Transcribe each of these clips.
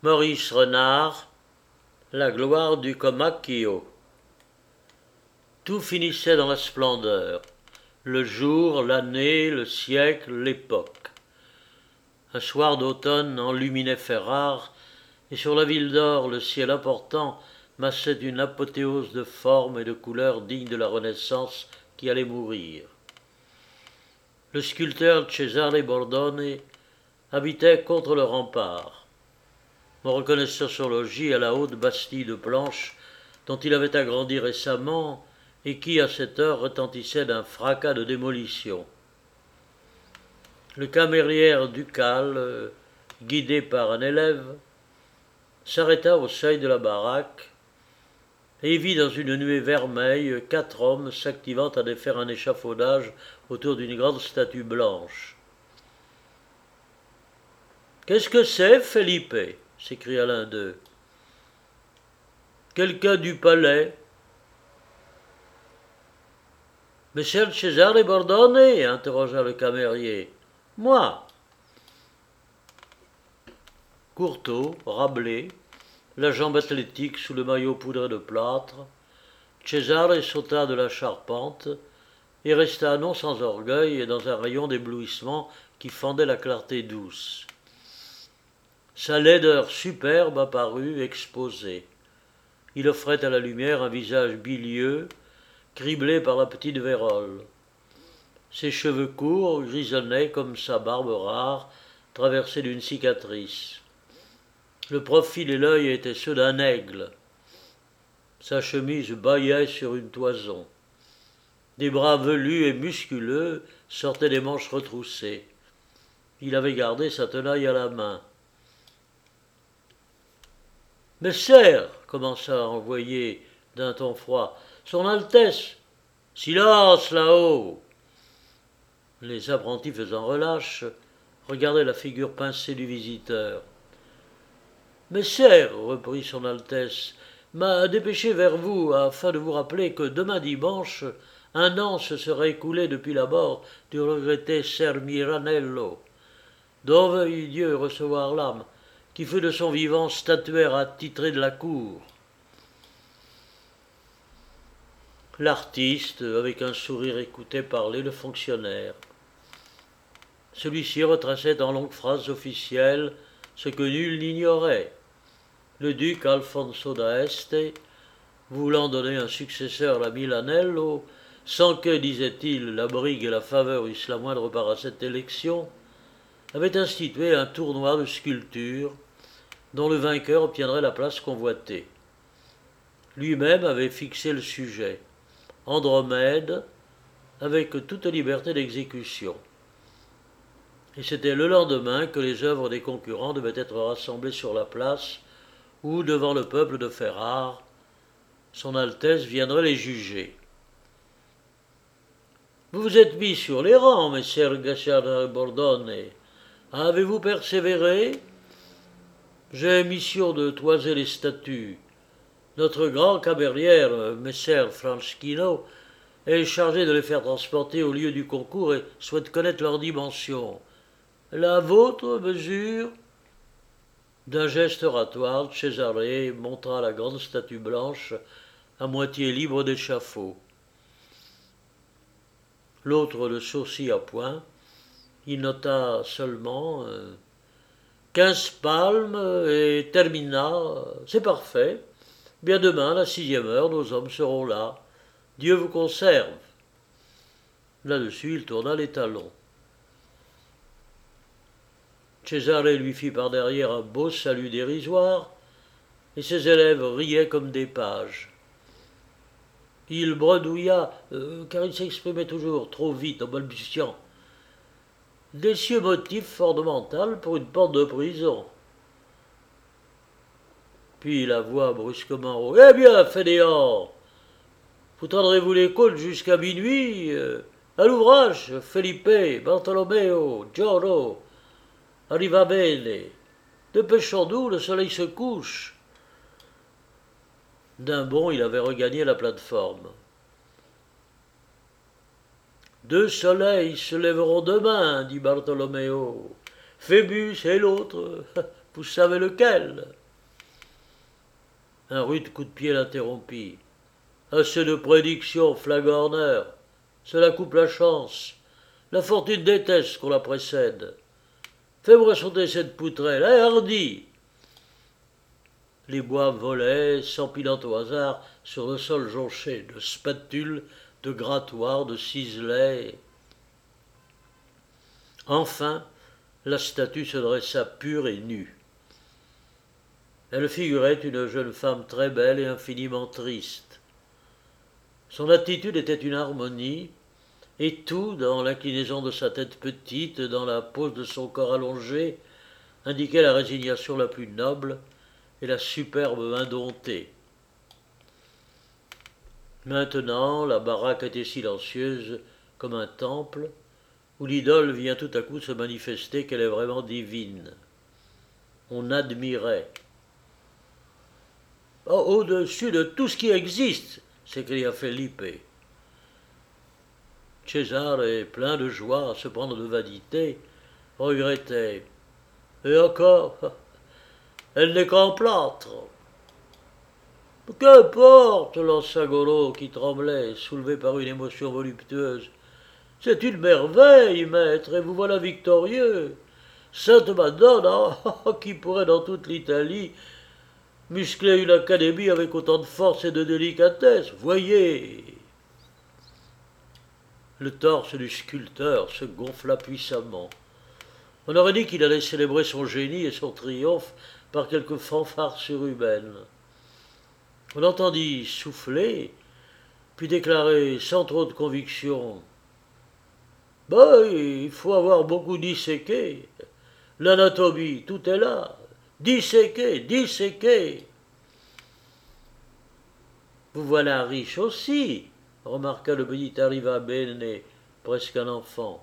Maurice Renard, la gloire du Comacchio. Tout finissait dans la splendeur, le jour, l'année, le siècle, l'époque. Un soir d'automne enluminait Ferrare, et sur la ville d'or le ciel important massait une apothéose de formes et de couleurs dignes de la Renaissance qui allait mourir. Le sculpteur Cesare Bordone habitait contre le rempart. On reconnaissait son logis à la haute bastille de planches dont il avait agrandi récemment et qui, à cette heure, retentissait d'un fracas de démolition. Le camérière ducal, guidé par un élève, s'arrêta au seuil de la baraque et vit dans une nuée vermeille 4 hommes s'activant à défaire un échafaudage autour d'une grande statue blanche. « Qu'est-ce que c'est, Felipe ?» s'écria l'un d'eux. « Quelqu'un du palais. »« Messer Cesare Bordone ?» interrogea le camérier. « Moi. » Courteau, Rabelais, la jambe athlétique sous le maillot poudré de plâtre, Cesare sauta de la charpente et resta non sans orgueil et dans un rayon d'éblouissement qui fendait la clarté douce. Sa laideur superbe apparut exposée. Il offrait à la lumière un visage bilieux, criblé par la petite vérole. Ses cheveux courts grisonnaient comme sa barbe rare, traversée d'une cicatrice. Le profil et l'œil étaient ceux d'un aigle. Sa chemise bâillait sur une toison. Des bras velus et musculeux sortaient des manches retroussées. Il avait gardé sa tenaille à la main. « Messer, » commença à envoyer d'un ton froid, « Son Altesse !»« Silence là-haut !» Les apprentis faisant relâche regardaient la figure pincée du visiteur. « Messer, » reprit son Altesse, m'a dépêché vers vous afin de vous rappeler que demain dimanche, un an se serait écoulé depuis la mort du regretté Ser Miranello, dont veuille Dieu recevoir l'âme, qui fut de son vivant statuaire attitré de la cour. L'artiste, avec un sourire, écoutait parler le fonctionnaire. Celui-ci retraçait en longues phrases officielles ce que nul n'ignorait. Le duc Alfonso d'Aeste, voulant donner un successeur à Milanello, sans que, disait-il, la brigue et la faveur eussent la moindre part à cette élection, avait institué un tournoi de sculpture dont le vainqueur obtiendrait la place convoitée. Lui-même avait fixé le sujet, Andromède, avec toute liberté d'exécution. Et c'était le lendemain que les œuvres des concurrents devaient être rassemblées sur la place où, devant le peuple de Ferrare, son Altesse viendrait les juger. « Vous vous êtes mis sur les rangs, messer Cesare Bordone. Avez-vous persévéré ? J'ai mission de toiser les statues. Notre grand camérière, messer Franschino, est chargé de les faire transporter au lieu du concours et souhaite connaître leurs dimensions. La vôtre mesure ?» D'un geste oratoire, Cesare montra la grande statue blanche à moitié libre d'échafaud. L'autre le sourcil à point, il nota seulement 15 palmes et termina. C'est parfait. Bien demain, à la 6e heure, nos hommes seront là. Dieu vous conserve. Là-dessus, il tourna les talons. Cesare lui fit par derrière un beau salut dérisoire, et ses élèves riaient comme des pages. Il bredouilla, car il s'exprimait toujours trop vite en balbutiant. D'essieux motifs ornementaux pour une porte de prison. Puis la voix brusquement rauque. Eh bien, fainéant, vous tendrez-vous les côtes jusqu'à minuit à l'ouvrage, Felipe, Bartolomeo, Giorgio, arriva bene. Dépêchons-nous, le soleil se couche. D'un bond, il avait regagné la plateforme. « 2 soleils se lèveront demain, dit Bartolomeo. Phébus et l'autre, Vous savez lequel? Un rude coup de pied l'interrompit. Assez de prédictions, Flagorner. Cela coupe la chance. La fortune déteste qu'on la précède. Fais-moi sauter cette poutrelle, hardi! Les bois volaient, s'empilant au hasard sur le sol jonché de spatules, de grattoirs, de ciselets. Enfin, la statue se dressa pure et nue. Elle figurait une jeune femme très belle et infiniment triste. Son attitude était une harmonie, et tout, dans l'inclinaison de sa tête petite, dans la pose de son corps allongé, indiquait la résignation la plus noble et la superbe indomptée. Maintenant, la baraque était silencieuse comme un temple, où l'idole vient tout à coup se manifester qu'elle est vraiment divine. On admirait. Oh, au-dessus de tout ce qui existe, s'écria Felipe. Cesare, plein de joie, cependant de vanité, regrettait. Et encore, elle n'est qu'en plâtre. Qu'importe, lança Goro, qui tremblait, soulevé par une émotion voluptueuse. C'est une merveille, maître, et vous voilà victorieux. Sainte Madonna, qui pourrait dans toute l'Italie muscler une académie avec autant de force et de délicatesse. Voyez. Le torse du sculpteur se gonfla puissamment. On aurait dit qu'il allait célébrer son génie et son triomphe par quelque fanfare surhumaine. On l'entendit souffler, puis déclarer sans trop de conviction. Il faut avoir beaucoup disséqué. L'anatomie, tout est là. Disséqué, disséqué. Vous voilà riche aussi, remarqua le petit Arrivabene, presque un enfant.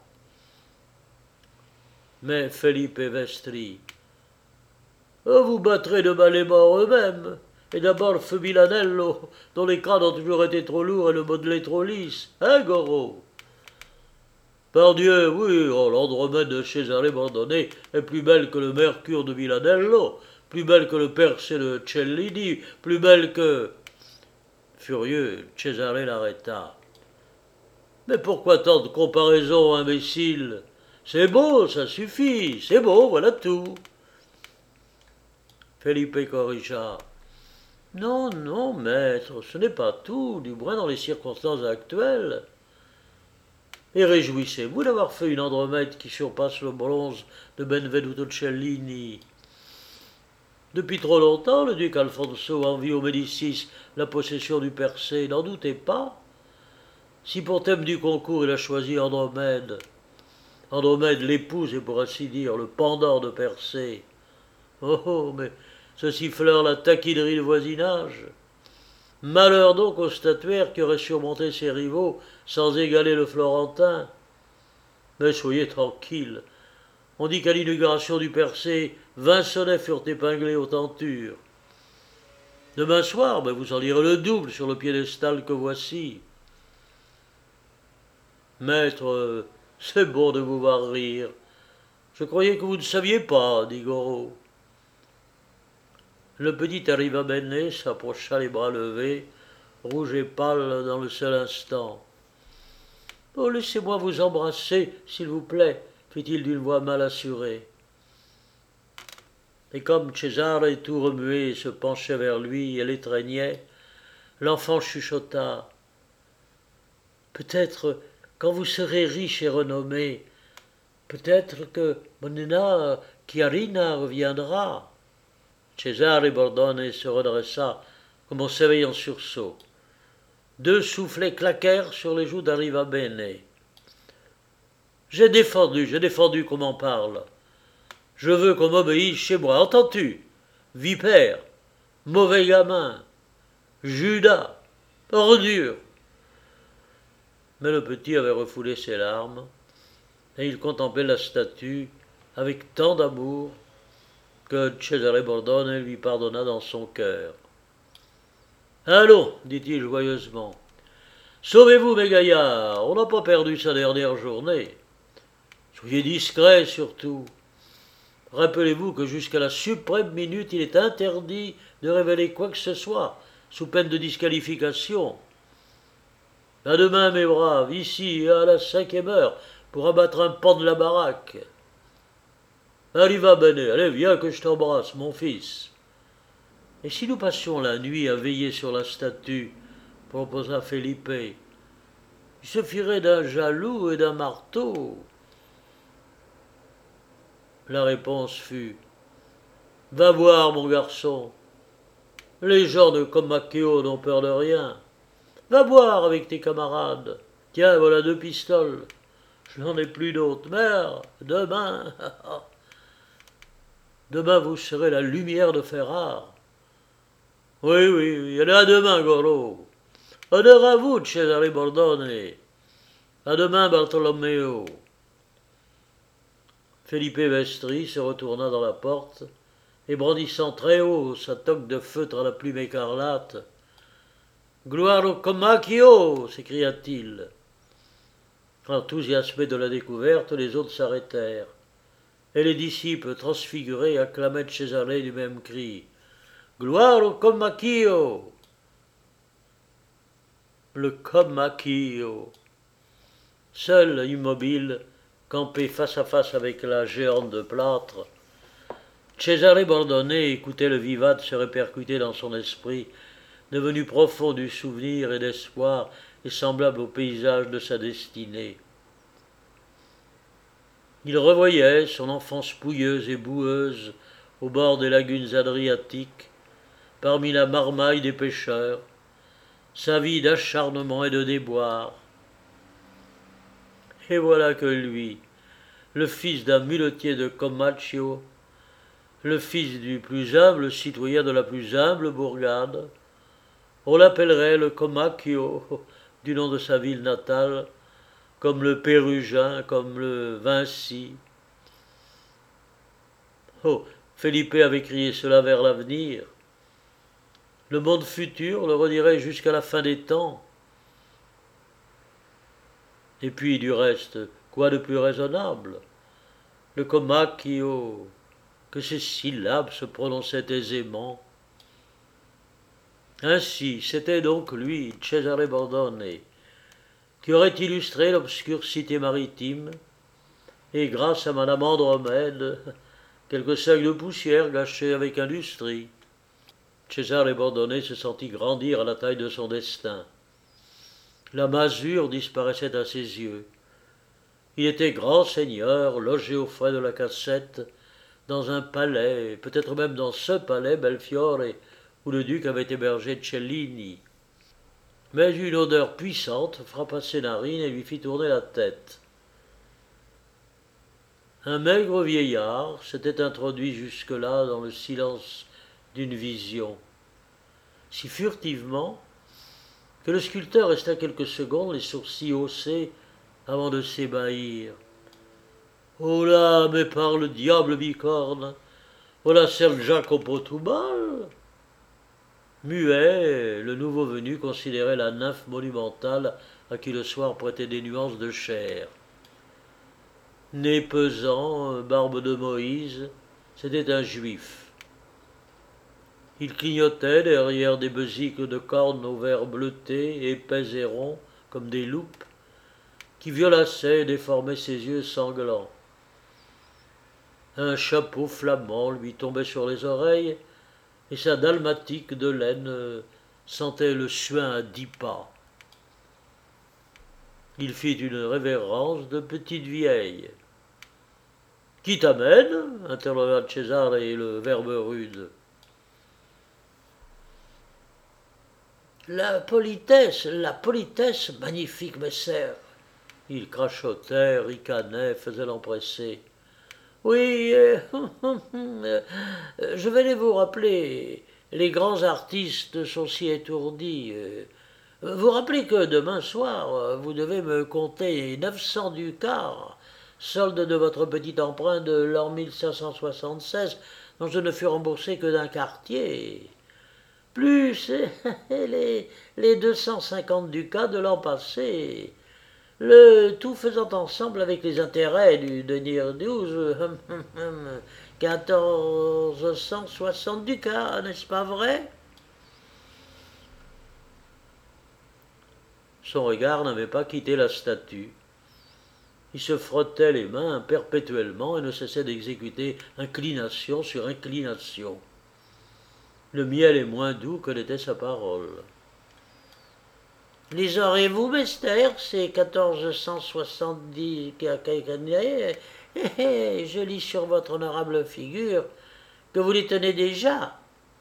Mais Felipe Vestri, vous battrez de mal les morts eux-mêmes, et d'abord feu Milanello, dont les crânes ont toujours été trop lourds et le modelé trop lisse, hein, Goro? Pardieu, oui, l'Andromède de Cesare Bordone est plus belle que le Mercure de Milanello, plus belle que le Persée de Cellini, plus belle que... Furieux, Cesare l'arrêta. Mais pourquoi tant de comparaisons, imbécile? C'est beau, ça suffit, c'est beau, voilà tout. Felipe corrigea. Non, non, maître, ce n'est pas tout, du moins dans les circonstances actuelles. Et réjouissez-vous d'avoir fait une Andromède qui surpasse le bronze de Benvenuto Cellini. Depuis trop longtemps, le duc Alfonso envie aux Médicis la possession du Persée, n'en doutez pas. Si pour thème du concours il a choisi Andromède, Andromède l'épouse et pour ainsi dire le pendant de Persée. Oh, mais ceci fleure la taquinerie de voisinage. Malheur donc au statuaire qui aurait surmonté ses rivaux sans égaler le Florentin. Mais soyez tranquille. On dit qu'à l'inauguration du Persée, 20 sonnets furent épinglés aux tentures. Demain soir, vous en lirez le double sur le piédestal que voici. Maître, c'est bon de vous voir rire. Je croyais que vous ne saviez pas, dit Goro. Le petit Arrivabene s'approcha les bras levés, rouge et pâle dans le seul instant. Oh, laissez-moi vous embrasser, s'il vous plaît, fit-il d'une voix mal assurée. Et comme Cesare, tout remué, se penchait vers lui et l'étreignait, l'enfant chuchota. Peut-être, quand vous serez riche et renommé, peut-être que Monna Chiarina reviendra. Cesare Bordone se redressa comme on s'éveille en sursaut. 2 soufflets claquèrent sur les joues d'Arrivabene. J'ai défendu qu'on m'en parle. Je veux qu'on m'obéisse chez moi, entends-tu? Vipère, mauvais gamin, Judas, ordure. Mais le petit avait refoulé ses larmes, et il contemplait la statue avec tant d'amour que Cesare Bordone lui pardonna dans son cœur. Allons, dit-il joyeusement, sauvez-vous, mes gaillards, on n'a pas perdu sa dernière journée. Soyez discrets surtout. Rappelez-vous que jusqu'à la suprême minute, il est interdit de révéler quoi que ce soit, sous peine de disqualification. À demain, mes braves, ici à la 5e heure, pour abattre un pan de la baraque. Allez, va, Benet, allez, viens que je t'embrasse, mon fils. Et si nous passions la nuit à veiller sur la statue, proposa Felipe, il suffirait d'un jaloux et d'un marteau. La réponse fut: va voir, mon garçon. Les gens de Comacchio n'ont peur de rien. Va boire avec tes camarades. Tiens, voilà 2 pistoles. Je n'en ai plus d'autres. Mère, demain, demain vous serez la lumière de Ferrare. Oui, oui, oui, allez à demain, Goro. Honneur à vous, Cesare Bordone. À demain, Bartolomeo. Felipe Vestri se retourna dans la porte et brandissant très haut sa toque de feutre à la plume écarlate. Gloire au Comacchio s'écria-t-il. Enthousiasmés de la découverte, les autres s'arrêtèrent, et les disciples transfigurés acclamaient Cesare du même cri. Gloire au Comacchio. Le Comacchio. Seul, immobile, campé face à face avec la géante de plâtre, Cesare Bordone écoutait le vivat se répercuter dans son esprit, devenu profond du souvenir et d'espoir et semblable au paysage de sa destinée. Il revoyait son enfance pouilleuse et boueuse au bord des lagunes adriatiques, parmi la marmaille des pêcheurs, sa vie d'acharnement et de déboire. Et voilà que lui, le fils d'un muletier de Comacchio, le fils du plus humble citoyen de la plus humble bourgade, on l'appellerait le Comacchio, du nom de sa ville natale, comme le Pérugin, comme le Vinci. Oh, Felipe avait crié cela vers l'avenir. Le monde futur le redirait jusqu'à la fin des temps. Et puis, du reste, quoi de plus raisonnable? Le Comacchio, que ces syllabes se prononçaient aisément. Ainsi, c'était donc lui, Cesare Bordone, qui aurait illustré l'obscure cité maritime, et grâce à madame Andromède, quelques sacs de poussière gâchés avec industrie. Cesare Bordone se sentit grandir à la taille de son destin. La masure disparaissait à ses yeux. Il était grand seigneur, logé aux frais de la cassette, dans un palais, peut-être même dans ce palais, Belfiore, où le duc avait hébergé Cellini. Mais une odeur puissante frappa ses narines et lui fit tourner la tête. Un maigre vieillard s'était introduit jusque-là dans le silence d'une vision, si furtivement que le sculpteur resta quelques secondes les sourcils haussés avant de s'ébahir. « Oh là, mais par le diable bicorne, voilà Ser Jacopo Tubal !» Muet, le nouveau venu considérait la nymphe monumentale à qui le soir prêtait des nuances de chair. Nez pesant, barbe de Moïse, c'était un juif. Il clignotait derrière des besicles de cornes aux verres bleutés, épais et ronds, comme des loupes, qui violacèrent et déformaient ses yeux sanglants. Un chapeau flamand lui tombait sur les oreilles, et sa dalmatique de laine sentait le suin à 10 pas. Il fit une révérence de petite vieille. « Qui t'amène » interrogea Cesare le verbe rude. La politesse, magnifique messère. Il crachotait, ricanait, faisait l'empressé. Oui, je venais vous rappeler, les grands artistes sont si étourdis. Vous rappelez que demain soir, vous devez me compter 900 ducats, solde de votre petit emprunt de l'an 1576, dont je ne fus remboursé que d'un quartier, plus les 250 ducats de l'an passé, le tout faisant ensemble avec les intérêts du denier 12, 1460 ducats, n'est-ce pas vrai? Son regard n'avait pas quitté la statue. Il se frottait les mains perpétuellement et ne cessait d'exécuter inclination sur inclination. Le miel est moins doux que n'était sa parole. Les aurez-vous, mystère, ces 1470 années? Je lis sur votre honorable figure que vous les tenez déjà.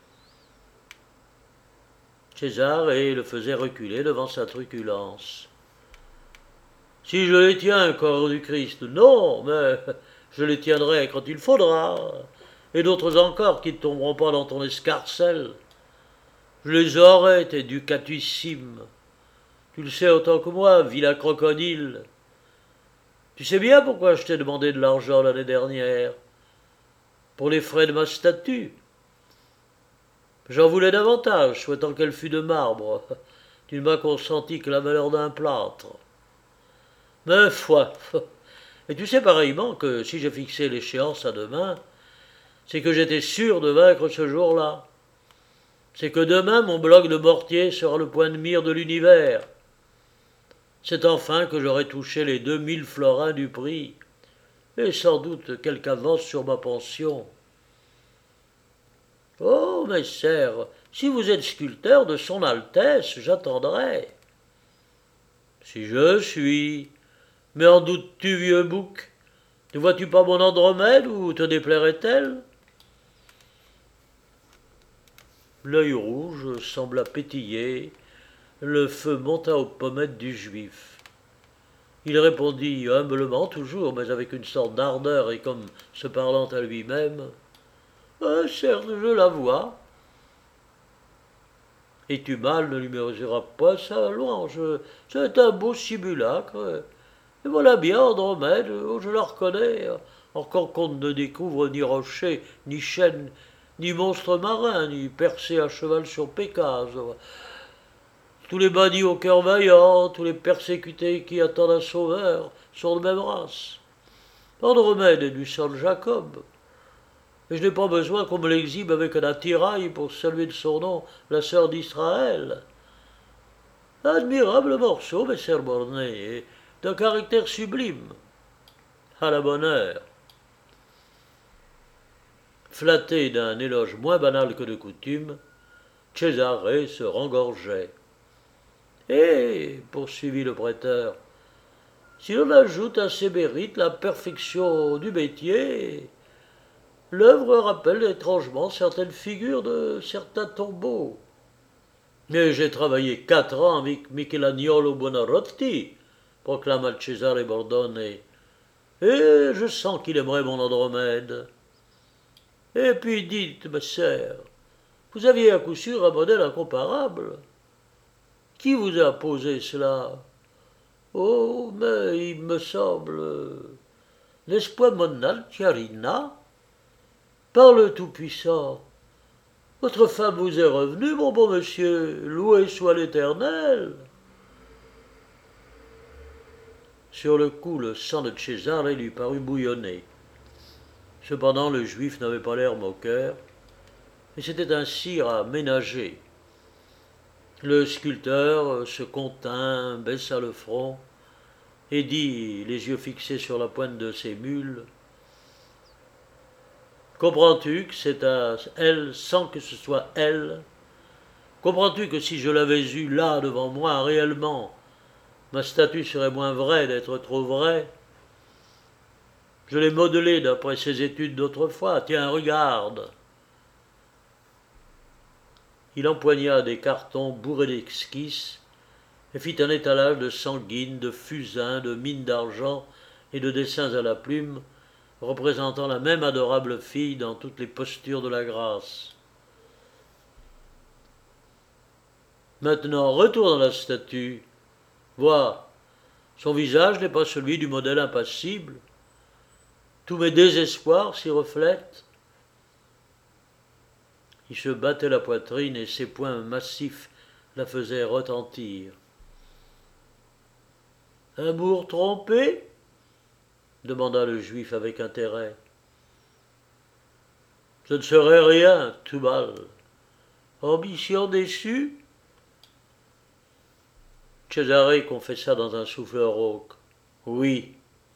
Césarée le faisait reculer devant sa truculence. Si je les tiens, corps du Christ, non, mais je les tiendrai quand il faudra, et d'autres encore qui ne tomberont pas dans ton escarcelle. Je les aurai, tes ducatissimes. Tu le sais autant que moi, vilain crocodile. Tu sais bien pourquoi je t'ai demandé de l'argent l'année dernière. Pour les frais de ma statue. J'en voulais davantage, souhaitant qu'elle fût de marbre. Tu ne m'as consenti que la valeur d'un plâtre. Mais foi. Et tu sais pareillement que si j'ai fixé l'échéance à demain, c'est que j'étais sûr de vaincre ce jour-là. C'est que demain mon bloc de mortier sera le point de mire de l'univers. C'est enfin que j'aurai touché les 2000 florins du prix, et sans doute quelque avance sur ma pension. Oh, messire, si vous êtes sculpteur de son Altesse, j'attendrai. Si je suis. Mais en doutes-tu, vieux bouc? Ne vois-tu pas mon Andromède, ou te déplairait-elle? L'œil rouge sembla pétiller, le feu monta aux pommettes du juif. Il répondit humblement toujours, mais avec une sorte d'ardeur et comme se parlant à lui-même. Certes, je la vois. Et tu mal ne lui mesureras pas sa louange. C'est un beau simulacre. Et voilà bien Andromède, je la reconnais, encore qu'on ne découvre ni rocher, ni chêne, ni monstre marin, ni percé à cheval sur Pécase. Tous les bandits au cœur vaillant, tous les persécutés qui attendent un sauveur, sont de même race. Andromède est du sang de Jacob. Et je n'ai pas besoin qu'on me l'exhibe avec un attirail pour saluer de son nom la sœur d'Israël. Admirable morceau, messire Bornet, d'un caractère sublime. À la bonne heure. Flatté d'un éloge moins banal que de coutume, Césarée se rengorgeait. Et, poursuivit le prêteur, si l'on ajoute à ces mérites la perfection du métier, l'œuvre rappelle étrangement certaines figures de certains tombeaux. Mais j'ai travaillé 4 ans avec Michelangelo Buonarroti, proclama Cesare Bordone, et je sens qu'il aimerait mon Andromède. Et puis dites, ma sœur, vous aviez à coup sûr un modèle incomparable. Qui vous a posé cela? Oh, mais il me semble. N'est-ce point Monna Chiarina? Par le Tout-Puissant, votre femme vous est revenue, mon bon monsieur, loué soit l'Éternel. Sur le coup, le sang de César lui parut bouillonner. Cependant, le juif n'avait pas l'air moqueur, et c'était un cire à ménager. Le sculpteur se contint, baissa le front, et dit, les yeux fixés sur la pointe de ses mules, « Comprends-tu que c'est à elle sans que ce soit elle? Comprends-tu que si je l'avais eue là devant moi réellement, ma statue serait moins vraie d'être trop vraie? Je l'ai modelée d'après ses études d'autrefois. Tiens, regarde. » Il empoigna des cartons bourrés d'esquisses et fit un étalage de sanguines, de fusains, de mines d'argent et de dessins à la plume, représentant la même adorable fille dans toutes les postures de la grâce. Maintenant, retourne à la statue. Vois, son visage n'est pas celui du modèle impassible. Tous mes désespoirs s'y reflètent. Il se battait la poitrine et ses poings massifs la faisaient retentir. « Amour trompé » demanda le juif avec intérêt. Ce ne serait rien, tout mal. Ambition déçue? Cesare confessa dans un souffleur rauque. Oui.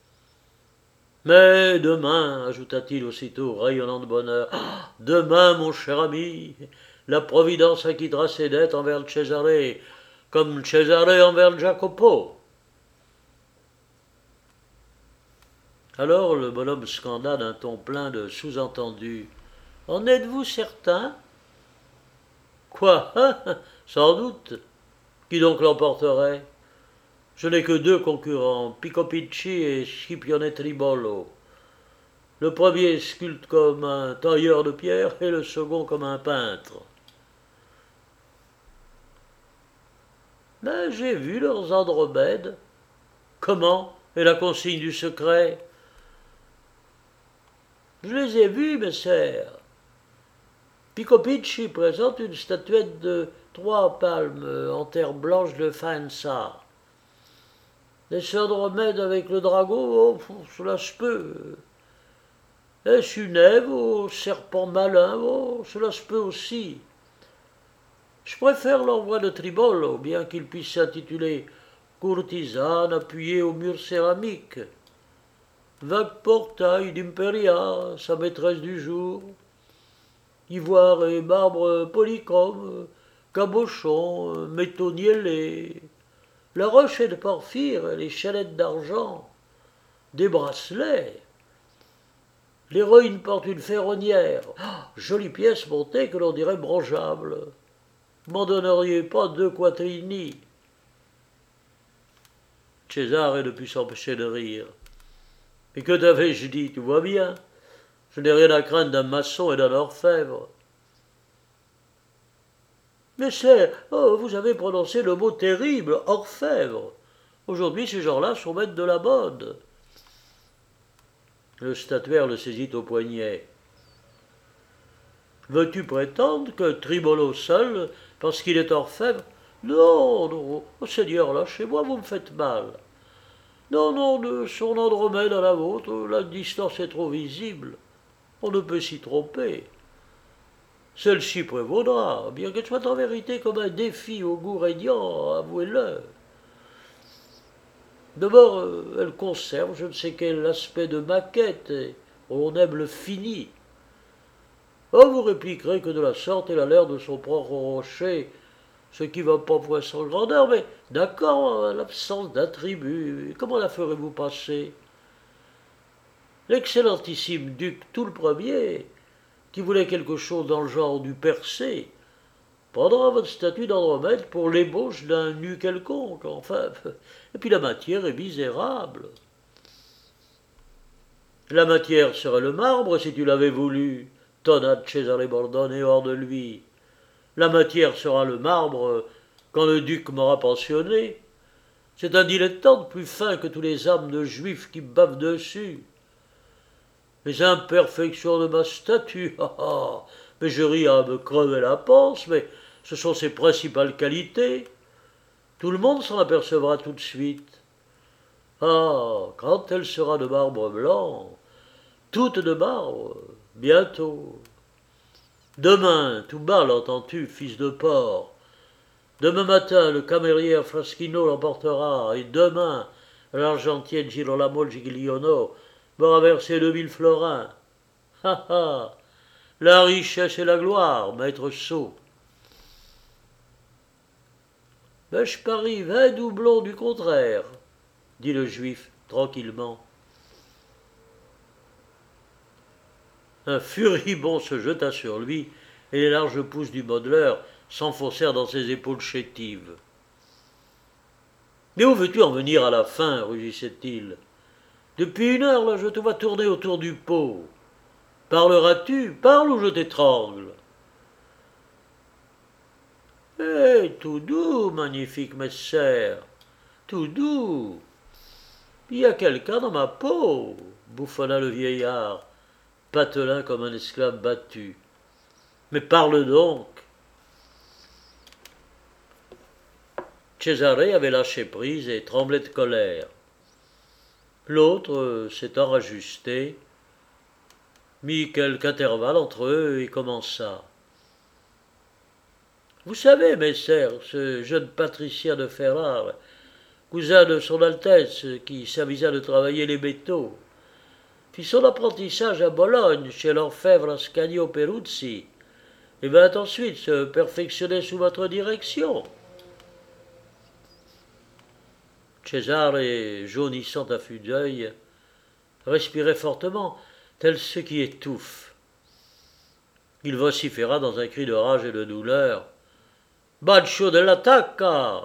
Mais demain, ajouta-t-il aussitôt, rayonnant de bonheur, demain, mon cher ami, la Providence acquittera ses dettes envers le Cesare, comme Cesare envers le Jacopo. Alors le bonhomme scanda d'un ton plein de sous-entendus. En êtes-vous certain? Quoi, hein? Sans doute. Qui donc l'emporterait? Je n'ai que deux concurrents, Picopicci et Scipione Tribolo. Le premier sculpte comme un tailleur de pierre et le second comme un peintre. Mais j'ai vu leurs Andromèdes. Comment? Et la consigne du secret? Je les ai vus, messire. Picopicci présente une statuette de 3 palmes en terre blanche de Faenza. Les Andromèdes avec le dragon, oh, cela se peut. Est-ce une Ève au serpent malin? Oh, cela se peut aussi. Je préfère l'envoi de Tribolo, bien qu'il puisse s'intituler courtisane appuyée au mur céramique. Vague portail d'Imperia, sa maîtresse du jour. Ivoire et marbre polychrome, cabochon, métaux niellés. La roche est de porphyre, les chaînettes d'argent. Des bracelets. L'héroïne porte une ferronnière. Jolie pièce montée que l'on dirait branchable. M'en donneriez pas 2 quattrini? César ne put s'empêcher de rire. Mais que t'avais-je dit? Tu vois bien. Je n'ai rien à craindre d'un maçon et d'un orfèvre. Mais c'est, oh, vous avez prononcé le mot terrible, orfèvre. Aujourd'hui, ces gens-là sont maîtres de la mode. Le statuaire le saisit au poignet. Veux-tu prétendre que Tribolo seul, parce qu'il est orfèvre? Non, non, oh, Seigneur, lâchez-moi, vous me faites mal. Non, non, de son Andromède à la vôtre, la distance est trop visible. On ne peut s'y tromper. Celle-ci prévaudra, bien qu'elle soit en vérité comme un défi au goût régnant, avouez-le. D'abord, elle conserve je ne sais quel aspect de maquette, et on aime le fini. Oh, vous répliquerez que de la sorte elle a l'air de son propre rocher, ce qui va pas point sans grandeur, mais d'accord, l'absence d'attributs, comment la ferez-vous passer? L'excellentissime duc tout le premier, qui voulait quelque chose dans le genre du Persée, prendra votre statue d'Andromède pour l'ébauche d'un nu quelconque, enfin, et puis la matière est misérable. La matière serait le marbre si tu l'avais voulu, tonna Cesare Bordone hors de lui. La matière sera le marbre quand le duc m'aura pensionné. C'est un dilettante plus fin que tous les âmes de juifs qui bavent dessus. Les imperfections de ma statue, mais je ris à me crever la panse, mais ce sont ses principales qualités. Tout le monde s'en apercevra tout de suite. Ah, quand elle sera de marbre blanc, toute de marbre, bientôt. Demain, tout bas, l'entends-tu, fils de porc? Demain matin, le camérier Fraschino l'emportera, et demain, l'argentier Girolamo Gigliono m'aura versé 2000 florins. Ha ha! La richesse et la gloire, maître sot. Mais je parie 20 doublons du contraire, dit le juif tranquillement. Un furibond se jeta sur lui, et les larges pouces du modeleur s'enfoncèrent dans ses épaules chétives. Mais où veux-tu en venir à la fin? Rugissait-il. Depuis 1 heure, là, je te vois tourner autour du pot. Parleras-tu? Parle ou je t'étrangle. Eh, tout doux, magnifique messer, tout doux. Il y a quelqu'un dans ma peau, bouffonna le vieillard, patelin comme un esclave battu. Mais parle donc. Cesare avait lâché prise et tremblait de colère. L'autre s'étant rajusté. mit quelque intervalle entre eux et commença. Vous savez, messire, ce jeune patricien de Ferrare, cousin de son Altesse, qui s'avisa de travailler les métaux, fit son apprentissage à Bologne, chez l'orfèvre Ascanio Peruzzi, et vint ensuite se perfectionner sous votre direction. Cesare, jaunissant à vue d'œil, respirait fortement, tel ceux qui étouffent. Il vociféra dans un cri de rage et de douleur. « Baccio dell'attacca !»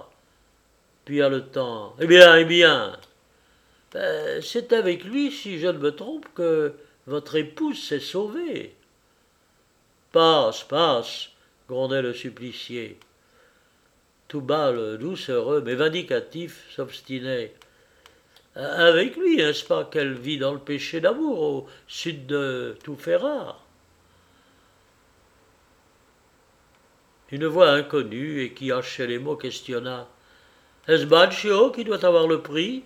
Puis haletant. « Eh bien, eh bien !» C'est avec lui, si je ne me trompe, que votre épouse s'est sauvée. Passe, passe, grondait le supplicié. Tout bas, le doucereux, mais vindicatif, s'obstinait. Avec lui, n'est-ce pas, qu'elle vit dans le péché d'amour, au sud de tout Ferrare. Une voix inconnue et qui hachait les mots questionna. Est-ce Baccio qui doit avoir le prix?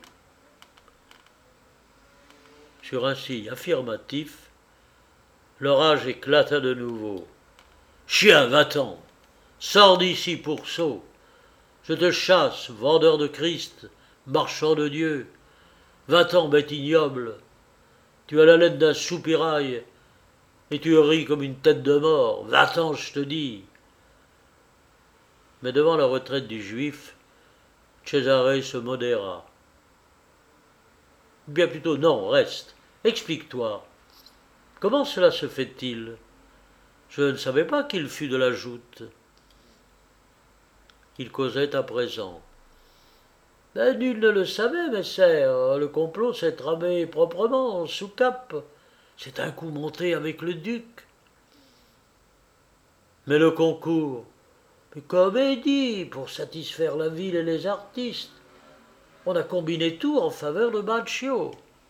Sur un signe affirmatif, l'orage éclata de nouveau. Chien, va-t'en! Sors d'ici, pourceau! Je te chasse, vendeur de Christ, marchand de Dieu! Va-t'en, bête ignoble! Tu as la laine d'un soupirail, et tu ris comme une tête de mort! Va-t'en, je te dis! Mais devant la retraite du juif, Cesare se modéra. Bien plutôt, non, reste. Explique-toi. Comment cela se fait-il? Je ne savais pas qu'il fût de la joute. Il causait à présent. Nul ne le savait, messire. Le complot s'est tramé proprement, sous cape. C'est un coup monté avec le duc. Mais le concours, mais comédie, pour satisfaire la ville et les artistes. On a combiné tout en faveur de Baccio.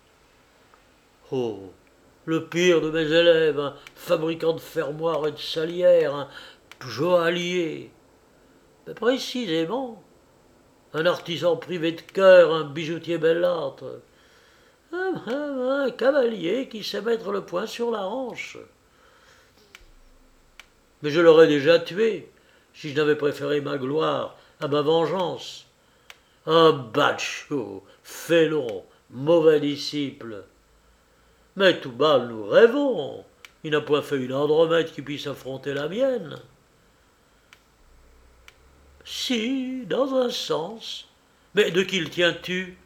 Oh, le pire de mes élèves, un fabricant de fermoirs et de salières, un joaillier. Mais précisément, un artisan privé de cœur, un bijoutier bellâtre. Un cavalier qui sait mettre le poing sur la hanche. Mais je l'aurais déjà tué, si je n'avais préféré ma gloire à ma vengeance. Ah, Baccio, félon, mauvais disciple. Mais tout bas, nous rêvons. Il n'a point fait une Andromède qui puisse affronter la mienne. Si, dans un sens. Mais de qui le tiens-tu?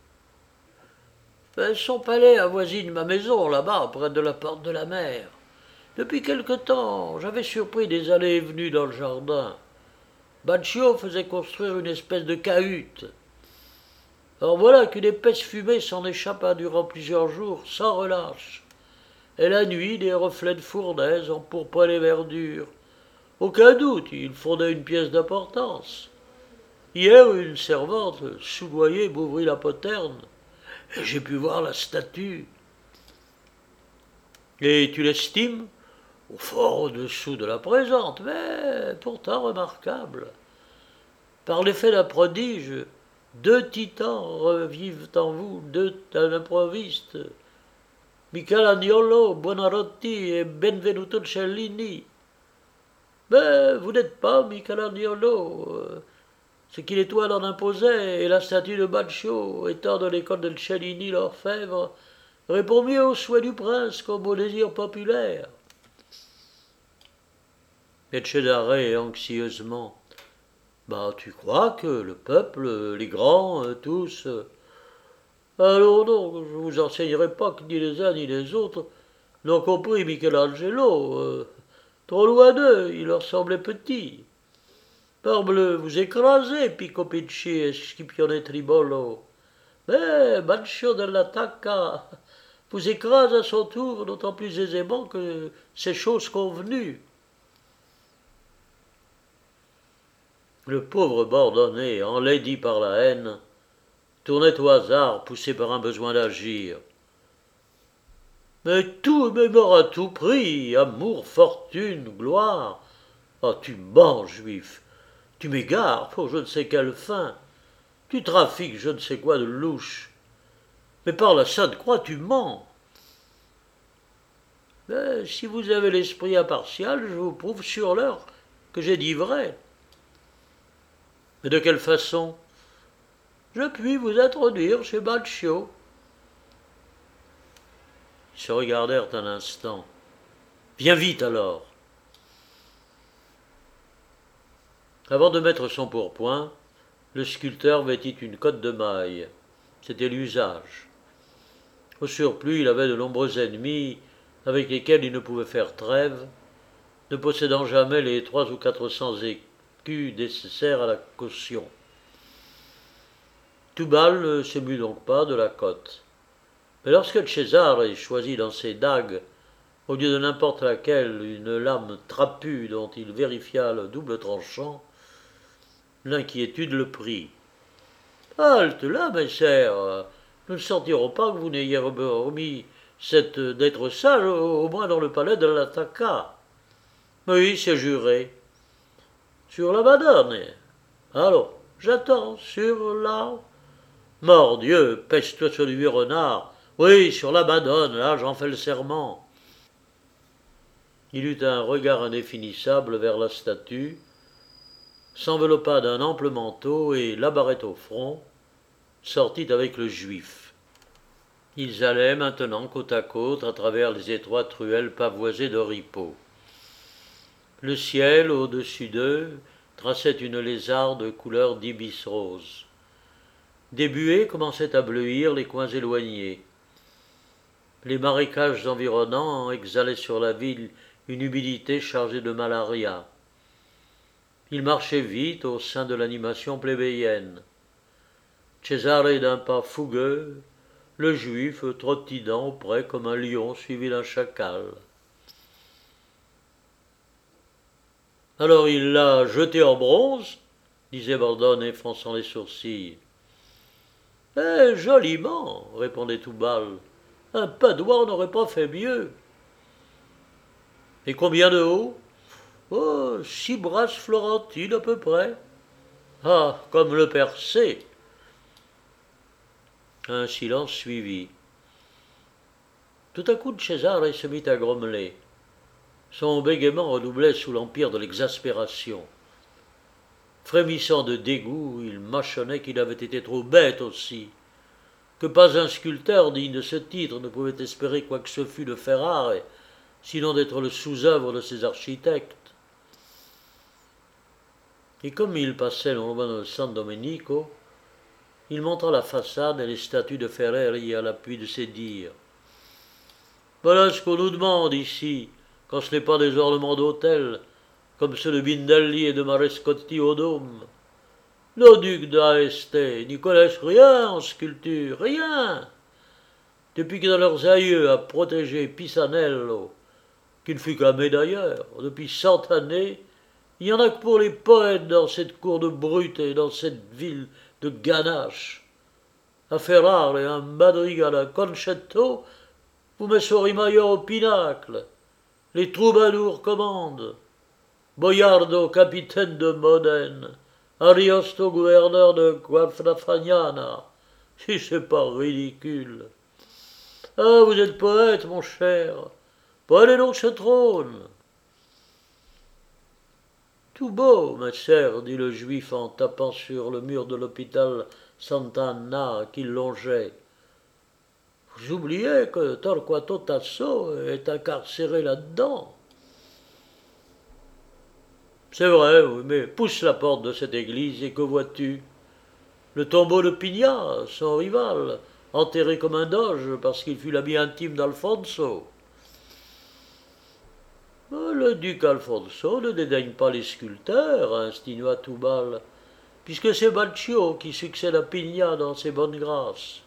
Son palais avoisine ma maison, là-bas, près de la porte de la mer. Depuis quelque temps, j'avais surpris des allées et venues dans le jardin. Baccio faisait construire une espèce de cahute. Or voilà qu'une épaisse fumée s'en échappa durant plusieurs jours, sans relâche. Et la nuit, des reflets de fournaise empourpraient les verdures. Aucun doute, il fondait une pièce d'importance. Hier, une servante, soudoyée, m'ouvrit la poterne, et j'ai pu voir la statue. Et tu l'estimes? Fort au-dessous de la présente, mais pourtant remarquable. Par l'effet d'un prodige, 2 titans revivent en vous, 2 d'un improviste, Michelangelo, Buonarroti et Benvenuto Cellini. Mais vous n'êtes pas Michelangelo. Ce qui l'étoile en imposait, et la statue de Baccio, étant de l'école de Cellini l'orfèvre, répond mieux aux souhaits du prince qu'aux beaux désirs populaires. Et Cesare anxieusement. Tu crois que le peuple, les grands, tous... Alors non, je vous enseignerai pas que ni les uns ni les autres n'ont compris Michelangelo. Trop loin d'eux, il leur semblait petit. Parbleu, vous écrasez Picopicci et Scipione Tribolo. Mais Baccio dell'Attacca vous écrase à son tour, d'autant plus aisément que c'est chose convenue. Le pauvre Bordonnais, enlaidi par la haine, tournait au hasard, poussé par un besoin d'agir. Mais tout me mort à tout prix, amour, fortune, gloire. Ah, tu mens, juif, tu m'égares pour je ne sais quelle fin, tu trafiques je ne sais quoi de louche. Mais par la Sainte Croix, tu mens. Mais si vous avez l'esprit impartial, je vous prouve sur l'heure que j'ai dit vrai. Mais de quelle façon? Je puis vous introduire chez Baccio. Ils se regardèrent un instant. Viens vite alors. Avant de mettre son pourpoint, le sculpteur vêtit une cotte de maille. C'était l'usage. Au surplus, il avait de nombreux ennemis avec lesquels il ne pouvait faire trêve, ne possédant jamais les 300 ou 400 écus nécessaires à la caution. Toubal ne s'émut donc pas de la cotte. Mais lorsque Cesare choisit dans ses dagues, au lieu de n'importe laquelle, une lame trapue dont il vérifia le double tranchant, l'inquiétude le prit. Halte là, messire, nous ne sentirons pas que vous n'ayez remis d'être sage, au moins dans le palais de l'Attacca. Oui, c'est juré. Sur la Madone. Alors, j'attends, sur la... Mordieu, pèse-toi sur du renard. Oui, sur la Madone, là, j'en fais le serment. Il eut un regard indéfinissable vers la statue, s'enveloppa d'un ample manteau et, la barrette au front, sortit avec le juif. Ils allaient maintenant côte à côte à travers les étroites ruelles pavoisées d'oripeaux. Le ciel, au-dessus d'eux, traçait une lézarde couleur d'ibis rose. Des buées commençaient à bleuir les coins éloignés. Les marécages environnants exhalaient sur la ville une humidité chargée de malaria. Il marchait vite au sein de l'animation plébéienne. Cesare d'un pas fougueux, le juif trottinant près comme un lion suivi d'un chacal. Alors il l'a jeté en bronze, disait Bordone, fronçant les sourcils. Eh, joliment, répondait Toubal. Un Padois n'aurait pas fait mieux. Et combien de haut? Oh, 6 brasses florentines à peu près. Ah, comme le percé. Un silence suivit. Tout à coup, Cesare se mit à grommeler. Son bégaiement redoublait sous l'empire de l'exaspération. Frémissant de dégoût, il mâchonnait qu'il avait été trop bête aussi, que pas un sculpteur digne de ce titre ne pouvait espérer quoi que ce fût de Ferrare, sinon d'être le sous-œuvre de ses architectes. Et comme il passait non loin de San Domenico, il montra la façade et les statues de Ferreri à l'appui de ses dires. Voilà ce qu'on nous demande ici, quand ce n'est pas des ornements d'hôtel, comme ceux de Bindelli et de Marescotti au dôme. Nos ducs d'Aeste n'y connaissent rien en sculpture, rien. Depuis que leurs aïeux a protégé Pisanello, qui ne fut qu'un médailleur, depuis 100 années, il n'y en a que pour les poètes dans cette cour de brutes et dans cette ville de ganaches. À Ferrare, un madrigal à Concetto, vous mettez Rimaillon au pinacle. Les troubadours commandent. Boiardo, capitaine de Modène. Ariosto, gouverneur de Guadalfagnana. Si c'est pas ridicule. Ah, vous êtes poète, mon cher. Prenez donc ce trône. Tout beau, ma chère, dit le juif en tapant sur le mur de l'hôpital Sant'Anna qu'il longeait. Vous oubliez que Torquato Tasso est incarcéré là-dedans. C'est vrai, oui, mais pousse la porte de cette église et que vois-tu? Le tombeau de Pigna, son rival, enterré comme un doge parce qu'il fut l'ami intime d'Alfonso. Le duc Alfonso ne dédaigne pas les sculpteurs, insinua Toubal, puisque c'est Baccio qui succède à Pigna dans ses bonnes grâces.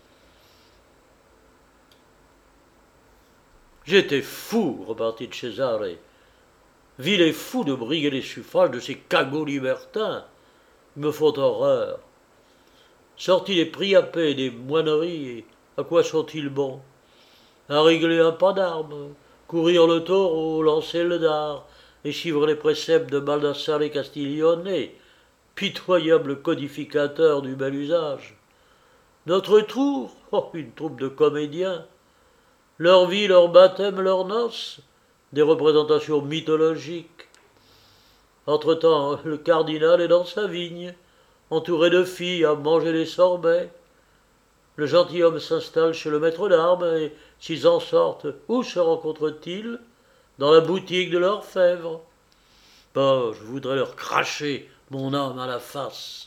J'étais fou, repartit Cesare. Vil et fou de briguer les suffrages de ces cagots libertins. Ils me font horreur. Sortis des priapés et des moineries, à quoi sont-ils bons? À régler un pas d'armes, courir le taureau, lancer le dard, et suivre les préceptes de Baldassare Castiglione, pitoyable codificateur du bel usage. Notre tour, oh, une troupe de comédiens. leur vie, leur baptême, leurs noces, des représentations mythologiques. Entre-temps, le cardinal est dans sa vigne, entouré de filles à manger des sorbets. Le gentilhomme s'installe chez le maître d'armes et, s'ils en sortent, où se rencontrent-ils? Dans la boutique de l'orfèvre. Oh, je voudrais leur cracher mon âme à la face.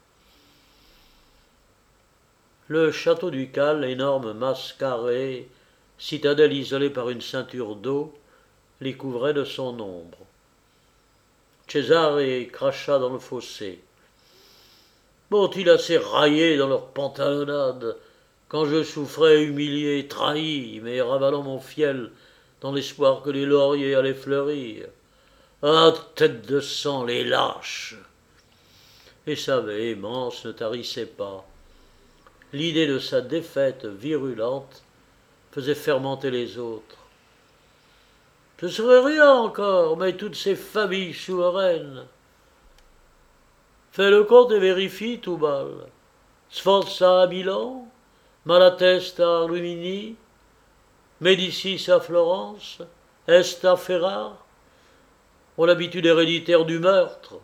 Le château ducal, énorme masse carrée, citadelle isolée par une ceinture d'eau, les couvrait de son ombre. César cracha dans le fossé. M'ont-ils assez raillé dans leur pantalonnade, quand je souffrais humilié, trahi, mais ravalant mon fiel dans l'espoir que les lauriers allaient fleurir. Ah, tête de sang, les lâches! Et sa véhémence ne tarissait pas. L'idée de sa défaite virulente faisait fermenter les autres. Ce serait rien encore, mais toutes ces familles souveraines. Fais le compte et vérifie, Toubal. Sforza à Milan, Malatesta à Rimini, Médicis à Florence, Est à Ferrare, ont l'habitude héréditaire du meurtre.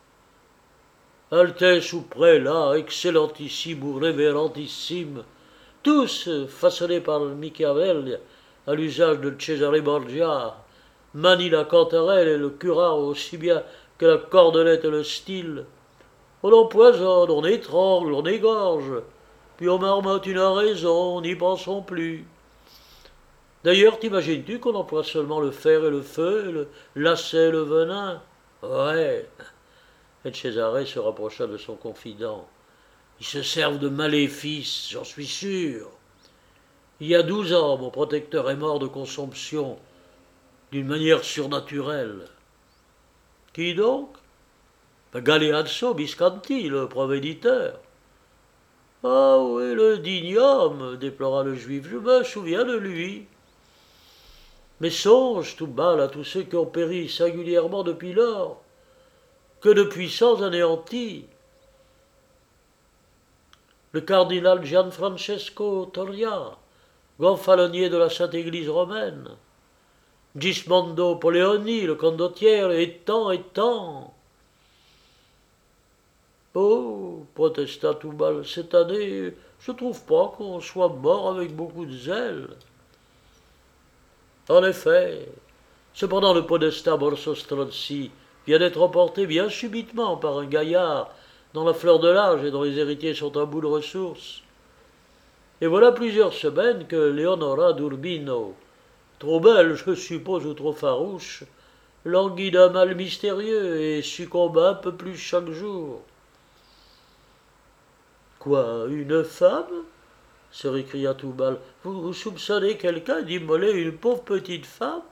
Altesse ou prélat, excellentissime ou révérendissime, tous façonnés par Machiavel à l'usage de Cesare Borgia, manient la cantarelle et le curare aussi bien que la cordelette et le style. On empoisonne, on étrangle, on égorge, puis on marmotte une raison, n'y pensons plus. D'ailleurs, t'imagines-tu qu'on emploie seulement le fer et le feu, le lacet et le venin? Ouais. Et Césarée se rapprocha de son confident. Ils se servent de maléfices, j'en suis sûr. Il y a 12 ans, mon protecteur est mort de consomption, d'une manière surnaturelle. Qui donc? Galeazzo Biscanti, le provéditeur. Ah oui, le digne homme, déplora le juif, je me souviens de lui. Mais songe, Toubal, à tous ceux qui ont péri singulièrement depuis lors, que de puissants anéantis. Le cardinal Gianfrancesco Toria, gonfalonier de la Sainte Église romaine, Gismondo Poleoni, le condottiere, et tant. Oh, protesta Toubal, cette année, je trouve pas qu'on soit mort avec beaucoup de zèle. En effet, cependant le podestat Borso Strozzi vient d'être emporté bien subitement par un gaillard dans la fleur de l'âge et dont les héritiers sont à bout de ressources. Et voilà plusieurs semaines que Leonora d'Urbino, trop belle, je suppose, ou trop farouche, languit d'un mal mystérieux et succombe un peu plus chaque jour. Quoi, une femme? Se récria Toubal. Vous soupçonnez quelqu'un d'immoler une pauvre petite femme?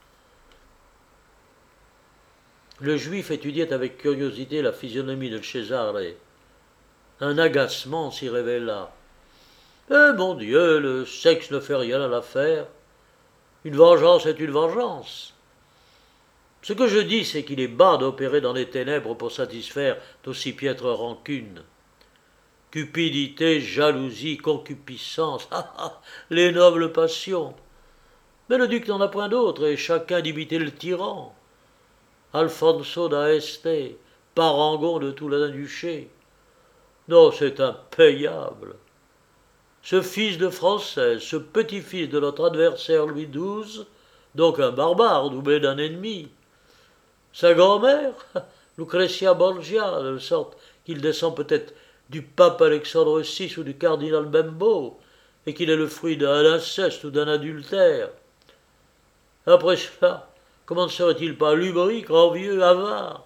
Le juif étudiait avec curiosité la physionomie de Cesare. Un agacement s'y révéla. Eh mon Dieu, le sexe ne fait rien à l'affaire. Une vengeance est une vengeance. Ce que je dis, c'est qu'il est bas d'opérer dans les ténèbres pour satisfaire d'aussi piètres rancunes. Cupidité, jalousie, concupiscence, les nobles passions. Mais le duc n'en a point d'autre, et chacun d'imiter le tyran. Alfonso da Este, parangon de tout l'Anduché. Non, c'est impayable. Ce fils de Française, ce petit-fils de notre adversaire Louis XII, donc un barbare doublé d'un ennemi. Sa grand-mère, Lucrezia Borgia, de sorte qu'il descend peut-être du pape Alexandre VI ou du cardinal Bembo, et qu'il est le fruit d'un inceste ou d'un adultère. Après cela, comment ne serait-il pas lubrique, envieux, avare?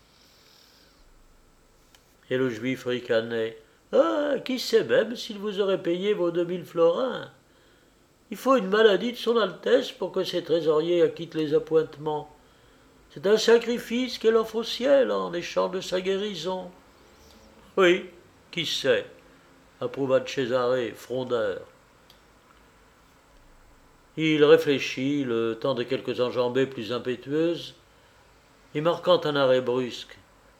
Et le juif ricanait. Ah, qui sait même s'il vous aurait payé vos 2000 florins? Il faut une maladie de son Altesse pour que ses trésoriers acquittent les appointements. C'est un sacrifice qu'elle offre au ciel en échange de sa guérison. Oui, qui sait, approuva Cesare, frondeur. Il réfléchit, le temps de quelques enjambées plus impétueuses, et marquant un arrêt brusque.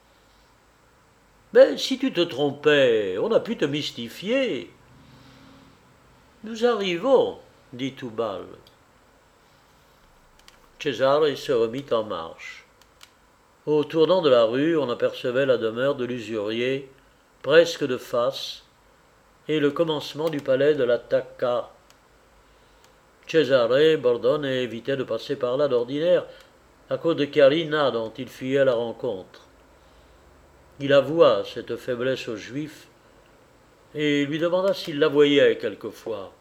Mais si tu te trompais, on a pu te mystifier. Nous arrivons, dit Toubal. Cesare se remit en marche. Au tournant de la rue, on apercevait la demeure de l'usurier, presque de face, et le commencement du palais de la Tacca. Cesare Bordone évitait de passer par là d'ordinaire à cause de Chiarina dont il fuyait à la rencontre. Il avoua cette faiblesse aux Juifs et lui demanda s'il la voyait quelquefois.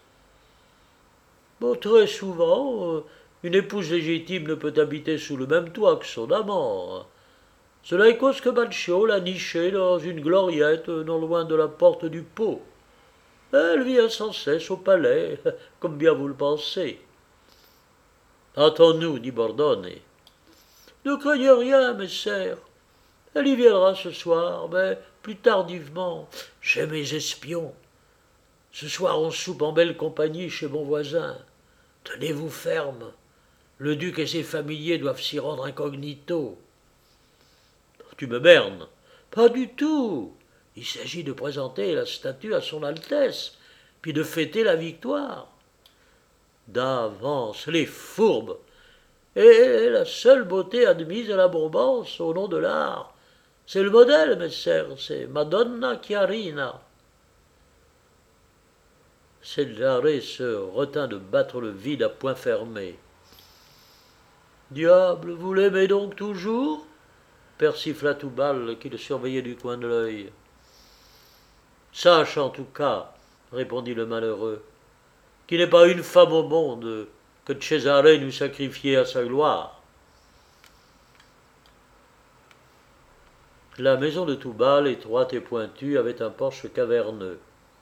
Bon, très souvent, une épouse légitime ne peut habiter sous le même toit que son amant. Cela est cause que Baccio l'a nichée dans une gloriette non loin de la porte du pot. Elle vient sans cesse au palais, comme bien vous le pensez. Hâtons-nous, dit Bordone. Ne craignez rien, messire. Elle y viendra ce soir, mais plus tardivement. J'ai mes espions. Ce soir on soupe en belle compagnie chez mon voisin. Tenez-vous ferme. Le duc et ses familiers doivent s'y rendre incognito. Tu me bernes. Pas du tout. Il s'agit de présenter la statue à son Altesse, puis de fêter la victoire. D'avance, les fourbes. Et la seule beauté admise à la Bourbance au nom de l'art, c'est le modèle, messire, c'est Madonna Chiarina. Cesare se retint de battre le vide à poing fermé. Diable, vous l'aimez donc toujours persifla Toubal, qui le surveillait du coin de l'œil. Sache en tout cas, répondit le malheureux, qu'il n'est pas une femme au monde que Cesare n'eût sacrifiée à sa gloire. La maison de Toubal, étroite et pointue, avait un porche caverneux.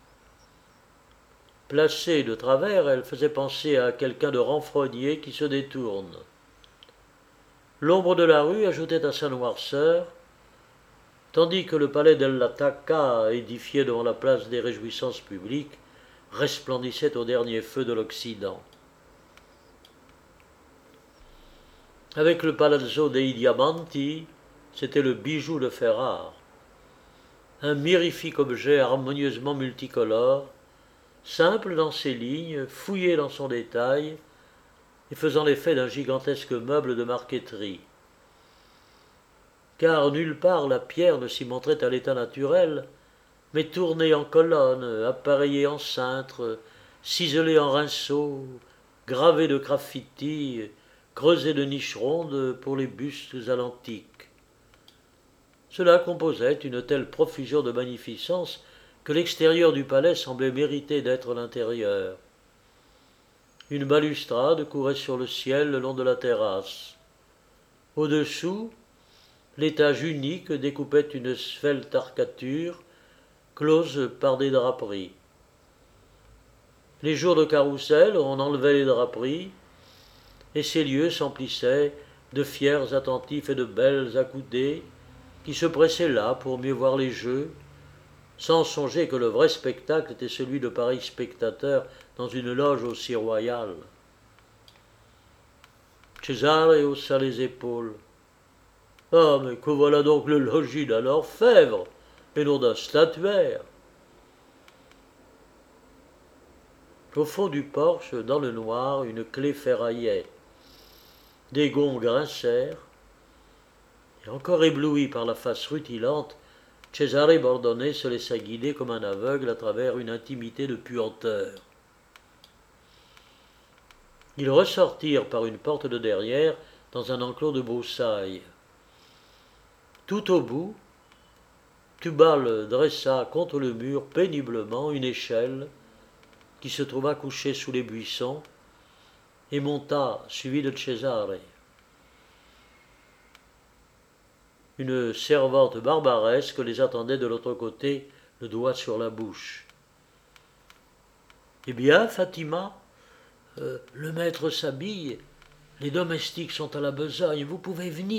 Placée de travers, elle faisait penser à quelqu'un de renfrogné qui se détourne. L'ombre de la rue ajoutait à sa noirceur, tandis que le palais della Tacca, édifié devant la place des réjouissances publiques, resplendissait au dernier feu de l'Occident. Avec le Palazzo dei Diamanti, c'était le bijou de Ferrare, un mirifique objet harmonieusement multicolore, simple dans ses lignes, fouillé dans son détail, et faisant l'effet d'un gigantesque meuble de marqueterie. Car nulle part la pierre ne s'y montrait à l'état naturel, mais tournée en colonnes, appareillée en cintre, ciselée en rinceaux, gravée de graffitis, creusée de niches rondes pour les bustes à l'antique. Cela composait une telle profusion de magnificence que l'extérieur du palais semblait mériter d'être l'intérieur. Une balustrade courait sur le ciel le long de la terrasse. Au-dessous, l'étage unique découpait une svelte arcature close par des draperies. Les jours de carrousel, on enlevait les draperies, et ces lieux s'emplissaient de fiers attentifs et de belles accoudées qui se pressaient là pour mieux voir les jeux, sans songer que le vrai spectacle était celui de pareils spectateurs dans une loge aussi royale. Cesare haussa les épaules. Ah, mais que voilà donc le logis d'un orfèvre, et non d'un statuaire. Au fond du porche, dans le noir, une clé ferraillait. Des gonds grincèrent, et encore ébloui par la face rutilante, Cesare Bordone se laissa guider comme un aveugle à travers une intimité de puanteur. Ils ressortirent par une porte de derrière dans un enclos de broussailles. Tout au bout, Toubal dressa contre le mur péniblement une échelle qui se trouva couchée sous les buissons et monta, suivi de Cesare. Une servante barbaresque les attendait de l'autre côté, le doigt sur la bouche. « Eh bien, Fatima, le maître s'habille, les domestiques sont à la besogne, vous pouvez venir. »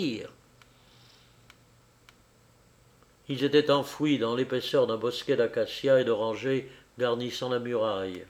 Ils étaient enfouis dans l'épaisseur d'un bosquet d'acacias et d'orangers garnissant la muraille.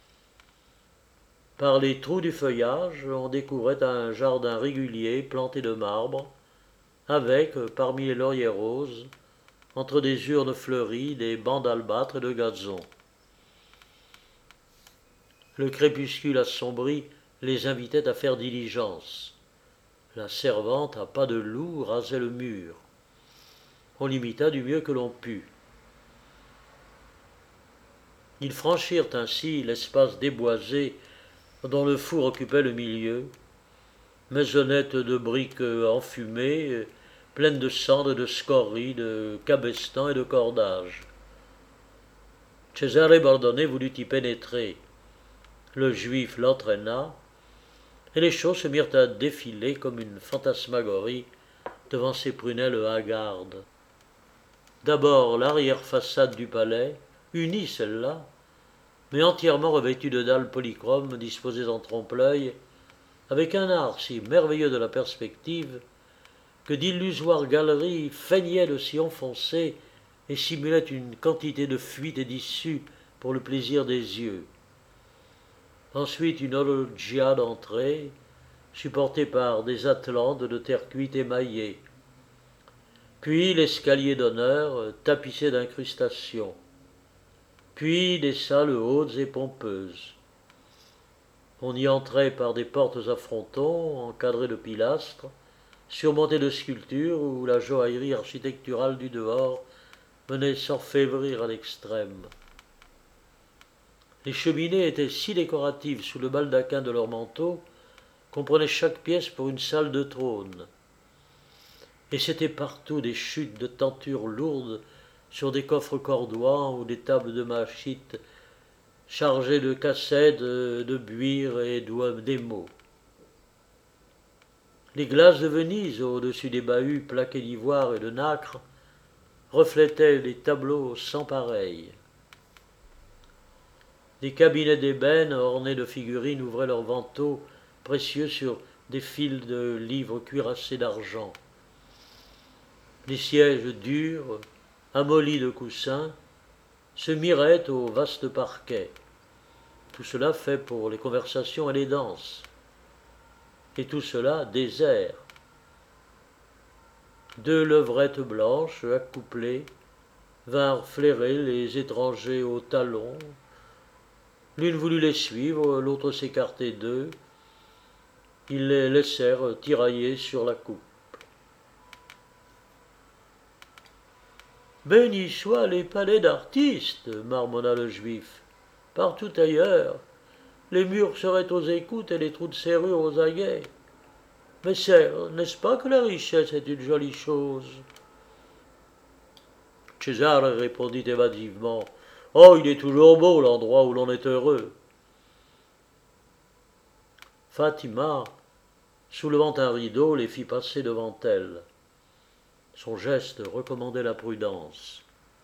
Par les trous du feuillage, on découvrait un jardin régulier planté de marbre, avec, parmi les lauriers roses, entre des urnes fleuries, des bancs d'albâtre et de gazon. Le crépuscule assombri les invitait à faire diligence. La servante, à pas de loup, rasait le mur. On l'imita du mieux que l'on put. Ils franchirent ainsi l'espace déboisé dont le four occupait le milieu, maisonnette de briques enfumées, pleine de cendres, de scories, de cabestans et de cordages. Cesare Bordone voulut y pénétrer. Le juif l'entraîna, et les choses se mirent à défiler comme une fantasmagorie devant ses prunelles hagardes. D'abord l'arrière-façade du palais, unie celle-là, mais entièrement revêtue de dalles polychromes disposées en trompe-l'œil, avec un art si merveilleux de la perspective que d'illusoires galeries feignaient de s'y enfoncer et simulaient une quantité de fuites et d'issues pour le plaisir des yeux. Ensuite une loggia d'entrée, supportée par des atlantes de terre cuite émaillées. Puis l'escalier d'honneur, tapissé d'incrustations. Puis des salles hautes et pompeuses. On y entrait par des portes à frontons, encadrées de pilastres, surmontées de sculptures où la joaillerie architecturale du dehors venait s'orfèvrir à l'extrême. Les cheminées étaient si décoratives sous le baldaquin de leurs manteaux qu'on prenait chaque pièce pour une salle de trône. Et c'étaient partout des chutes de tentures lourdes sur des coffres cordois ou des tables de machite chargées de cassettes, de buires et d'émaux. Les glaces de Venise, au-dessus des bahuts plaqués d'ivoire et de nacre, reflétaient des tableaux sans pareil. Des cabinets d'ébène ornés de figurines ouvraient leurs vantaux précieux sur des fils de livres cuirassés d'argent. Les sièges durs, amollis de coussins, se miraient au vaste parquet. Tout cela fait pour les conversations et les danses. Et tout cela désert. 2 levrettes blanches, accouplées, vinrent flairer les étrangers aux talons. L'une voulut les suivre, l'autre s'écarter d'eux. Ils les laissèrent tirailler sur la coupe. Béni soient les palais d'artistes, marmonna le juif. Partout ailleurs, les murs seraient aux écoutes et les trous de serrure aux aguets. Mais n'est-ce pas que la richesse est une jolie chose? César répondit évasivement. Oh, il est toujours beau l'endroit où l'on est heureux. Fatima, soulevant un rideau, les fit passer devant elle. Son geste recommandait la prudence.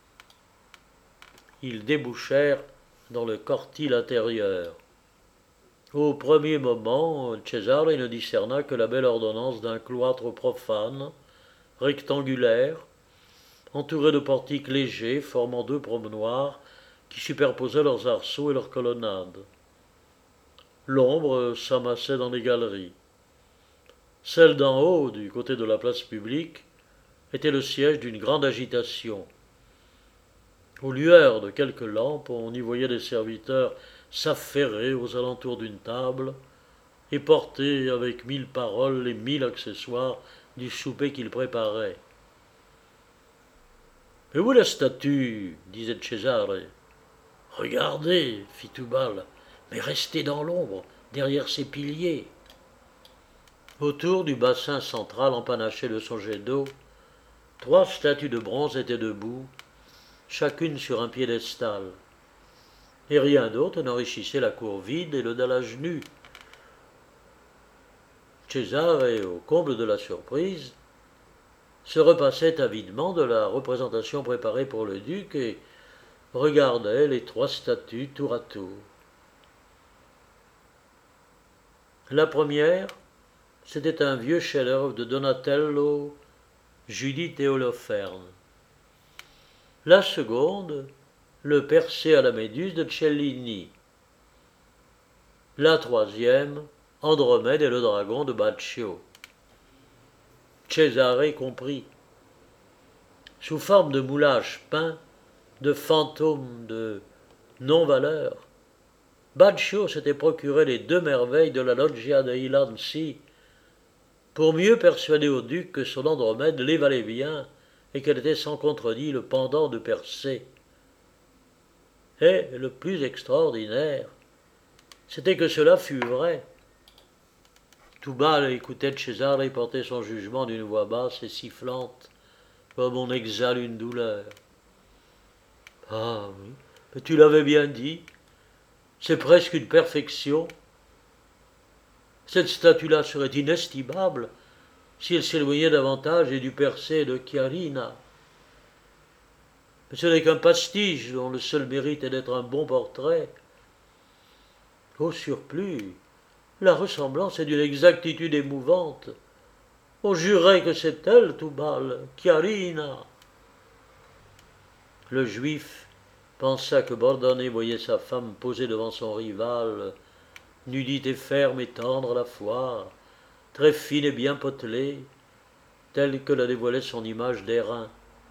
Ils débouchèrent dans le cortile intérieur. Au premier moment, Cesare ne discerna que la belle ordonnance d'un cloître profane, rectangulaire, entouré de portiques légers formant 2 promenoirs qui superposaient leurs arceaux et leurs colonnades. L'ombre s'amassait dans les galeries. Celle d'en haut, du côté de la place publique, était le siège d'une grande agitation. Aux lueurs de quelques lampes, on y voyait des serviteurs s'affairer aux alentours d'une table et porter avec 1000 paroles les 1000 accessoires du souper qu'ils préparaient. « Mais où est la statue » disait Cesare. « Regardez, fit Toubal, mais restez dans l'ombre, derrière ces piliers. » Autour du bassin central empanaché de son jet d'eau, 3 statues de bronze étaient debout, chacune sur un piédestal, et rien d'autre n'enrichissait la cour vide et le dallage nu. Cesare, au comble de la surprise, se repassait avidement de la représentation préparée pour le duc et regardait les 3 statues tour à tour. La première, c'était un vieux chef-d'œuvre de Donatello, Judith et Holoferne. La seconde, le Persée à la Méduse de Cellini. La troisième, Andromède et le dragon de Baccio. Cesare comprit. Sous forme de moulages peints, de fantômes de non-valeur, Baccio s'était procuré les 2 merveilles de la loggia dei Lanzi pour mieux persuader au duc que son Andromède les valait bien et qu'elle était sans contredit le pendant de Persée. Et le plus extraordinaire, c'était que cela fût vrai. Tout bas écoutait Cesare porter son jugement d'une voix basse et sifflante, comme on exhale une douleur. Ah oui, mais tu l'avais bien dit, c'est presque une perfection. Cette statue-là serait inestimable si elle s'éloignait davantage et du Persée de Chiarina. Mais ce n'est qu'un pastiche dont le seul mérite est d'être un bon portrait. Au surplus, la ressemblance est d'une exactitude émouvante. On jurait que c'est elle, Toubal, Chiarina. Le juif pensa que Bordone voyait sa femme posée devant son rival, nudité ferme et tendre à la fois, très fine et bien potelée, telle que la dévoilait son image d'airain.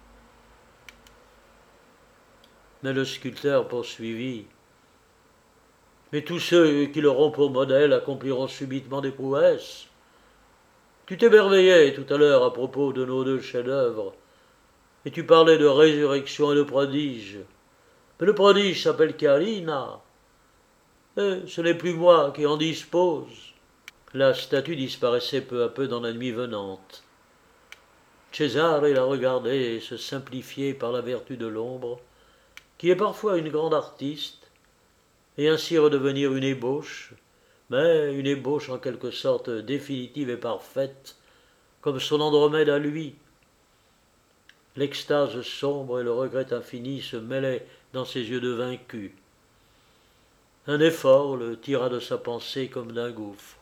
Mais le sculpteur poursuivit. Mais tous ceux qui l'auront pour modèle accompliront subitement des prouesses. Tu t'émerveillais tout à l'heure à propos de nos 2 chefs-d'œuvre, et tu parlais de résurrection et de prodige. Mais le prodige s'appelle Chiarina, et ce n'est plus moi qui en dispose. La statue disparaissait peu à peu dans la nuit venante. Cesare la regardait se simplifier par la vertu de l'ombre, qui est parfois une grande artiste, et ainsi redevenir une ébauche, mais une ébauche en quelque sorte définitive et parfaite, comme son Andromède à lui. L'extase sombre et le regret infini se mêlaient dans ses yeux de vaincu. Un effort le tira de sa pensée comme d'un gouffre.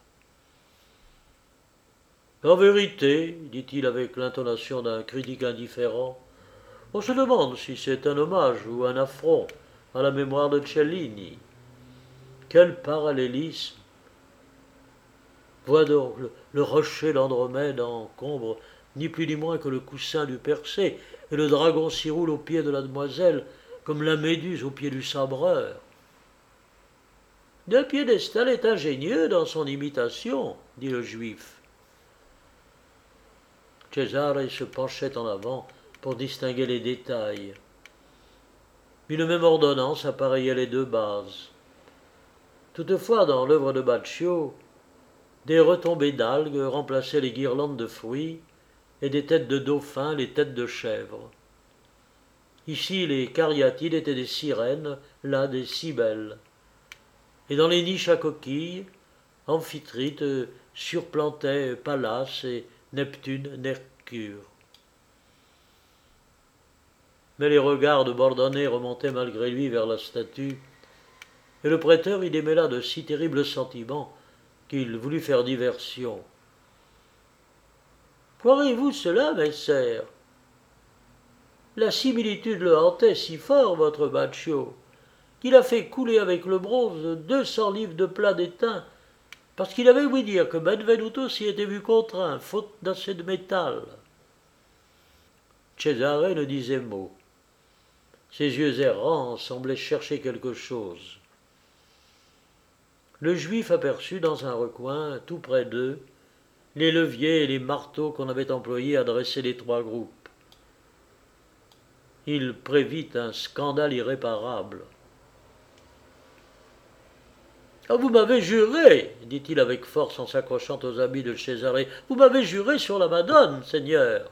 En vérité, dit-il avec l'intonation d'un critique indifférent, on se demande si c'est un hommage ou un affront à la mémoire de Cellini. Quel parallélisme! Vois donc, le rocher d'Andromède encombre ni plus ni moins que le coussin du Persée, et le dragon s'y roule au pied de la demoiselle, comme la méduse au pied du sabreur. Le piédestal est ingénieux dans son imitation, dit le juif. Cesare se penchait en avant pour distinguer les détails. Une même ordonnance appareillait les 2 bases. Toutefois, dans l'œuvre de Baccio, des retombées d'algues remplaçaient les guirlandes de fruits et des têtes de dauphins les têtes de chèvres. Ici, les cariatides étaient des sirènes, là des cybèles. Et dans les niches à coquilles, Amphitrite surplantait Pallas et Neptune Mercure. Mais les regards de Bordone remontaient malgré lui vers la statue, et le prêteur y démêla de si terribles sentiments qu'il voulut faire diversion. « Croirez-vous cela, messire ? La similitude le hantait si fort, votre Baccio, qu'il a fait couler avec le bronze 200 livres de plats d'étain, parce qu'il avait ouï dire que Benvenuto s'y était vu contraint, faute d'assez de métal. » Cesare ne disait mot. Ses yeux errants semblaient chercher quelque chose. Le juif aperçut dans un recoin, tout près d'eux, les leviers et les marteaux qu'on avait employés à dresser les 3 groupes. Il prévit un scandale irréparable. « Ah, vous m'avez juré, dit-il avec force en s'accrochant aux habits de Cesare, vous m'avez juré sur la Madone, Seigneur.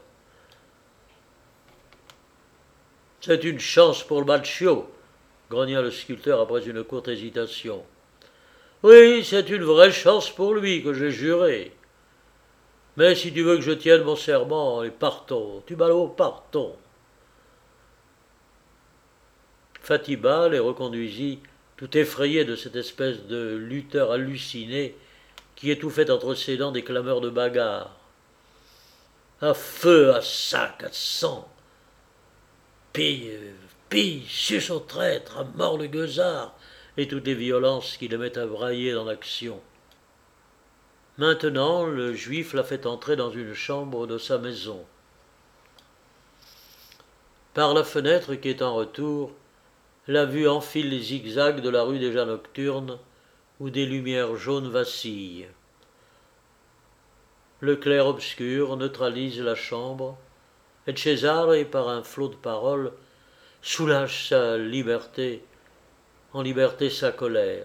C'est une chance pour le Baccio, grogna le sculpteur après une courte hésitation. Oui, c'est une vraie chance pour lui que j'ai juré. Mais si tu veux que je tienne mon serment, et partons, Tubalo, partons. Fatiba les reconduisit, tout effrayé de cette espèce de lutteur halluciné qui étouffait entre ses dents des clameurs de bagarre. À feu, à sac, à sang. Pille, suce au traître, à mort le gueusard, et toutes les violences qu'il aimait à brailler dans l'action. Maintenant, le juif l'a fait entrer dans une chambre de sa maison. Par la fenêtre qui est en retour, La vue enfile les zigzags de la rue déjà nocturne, où des lumières jaunes vacillent. Le clair-obscur neutralise la chambre, et Cesare, par un flot de paroles, soulage sa liberté, en liberté sa colère.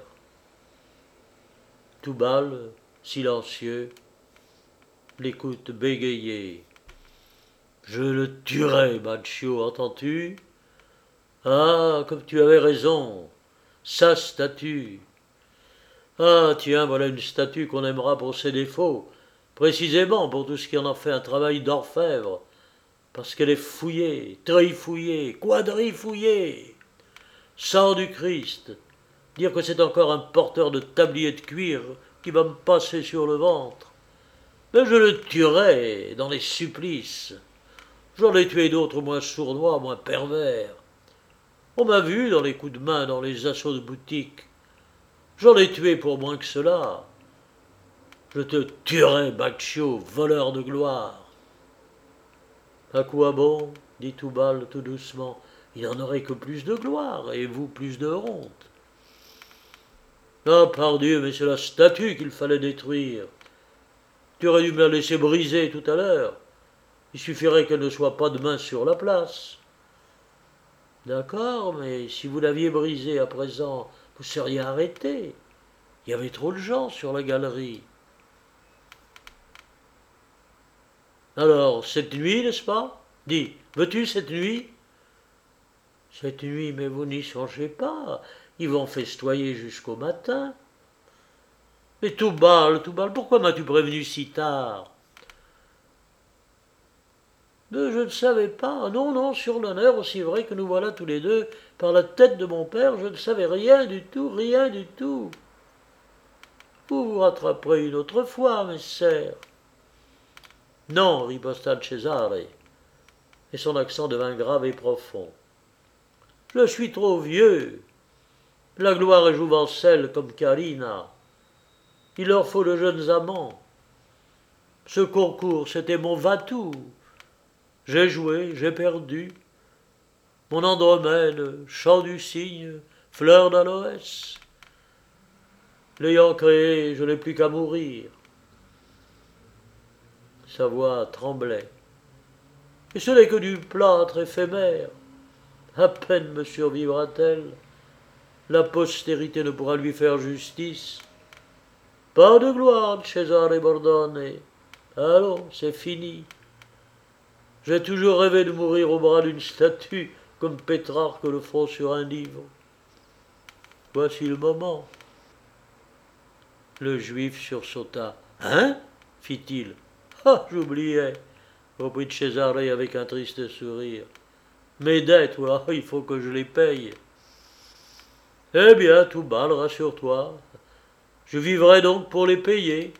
Toubal, silencieux, l'écoute bégayé. « Je le tuerai, Baccio, entends-tu ? Ah, comme tu avais raison, sa statue. Ah, tiens, voilà une statue qu'on aimera pour ses défauts, précisément pour tout ce qui en a fait un travail d'orfèvre, parce qu'elle est fouillée, trifouillée, quadrifouillée. Sang du Christ, dire que c'est encore un porteur de tablier de cuir qui va me passer sur le ventre. Mais je le tuerai dans les supplices. J'en ai tué d'autres moins sournois, moins pervers. On m'a vu dans les coups de main, dans les assauts de boutique. J'en ai tué pour moins que cela. Je te tuerai, Baccio, voleur de gloire. À quoi bon, dit Toubal tout doucement, il n'en aurait que plus de gloire, et vous plus de honte. Ah, pardieu, mais c'est la statue qu'il fallait détruire. Tu aurais dû me la laisser briser tout à l'heure. Il suffirait qu'elle ne soit pas demain sur la place. D'accord, mais si vous l'aviez brisée à présent, vous seriez arrêté. Il y avait trop de gens sur la galerie. Alors, cette nuit, n'est-ce pas ? Dis, veux-tu cette nuit ? Cette nuit, mais vous n'y songez pas. Ils vont festoyer jusqu'au matin. Mais Toubal, pourquoi m'as-tu prévenu si tard ? Mais je ne savais pas. Non, sur l'honneur, aussi vrai que nous voilà tous les deux, par la tête de mon père, je ne savais rien du tout, rien du tout. Vous vous rattraperez une autre fois, mes sœurs. Non, riposta Cesare, et son accent devint grave et profond. Je suis trop vieux. La gloire est jouvencelle comme Carina. Il leur faut de jeunes amants. Ce concours, c'était mon va-tout. J'ai joué, j'ai perdu. Mon Andromède, chant du cygne, fleur d'aloès. L'ayant créé, je n'ai plus qu'à mourir. Sa voix tremblait. Et ce n'est que du plâtre éphémère. À peine me survivra-t-elle. La postérité ne pourra lui faire justice. Pas de gloire, Cesare Bordone. Allons, c'est fini. J'ai toujours rêvé de mourir au bras d'une statue, comme Pétrarque le fera sur un livre. Voici le moment. Le juif sursauta. Hein ? fit-il. Ah, j'oubliais, reprit Cesare avec un triste sourire. Mes dettes, voilà, il faut que je les paye. Eh bien, Toubal, rassure-toi. Je vivrai donc pour les payer.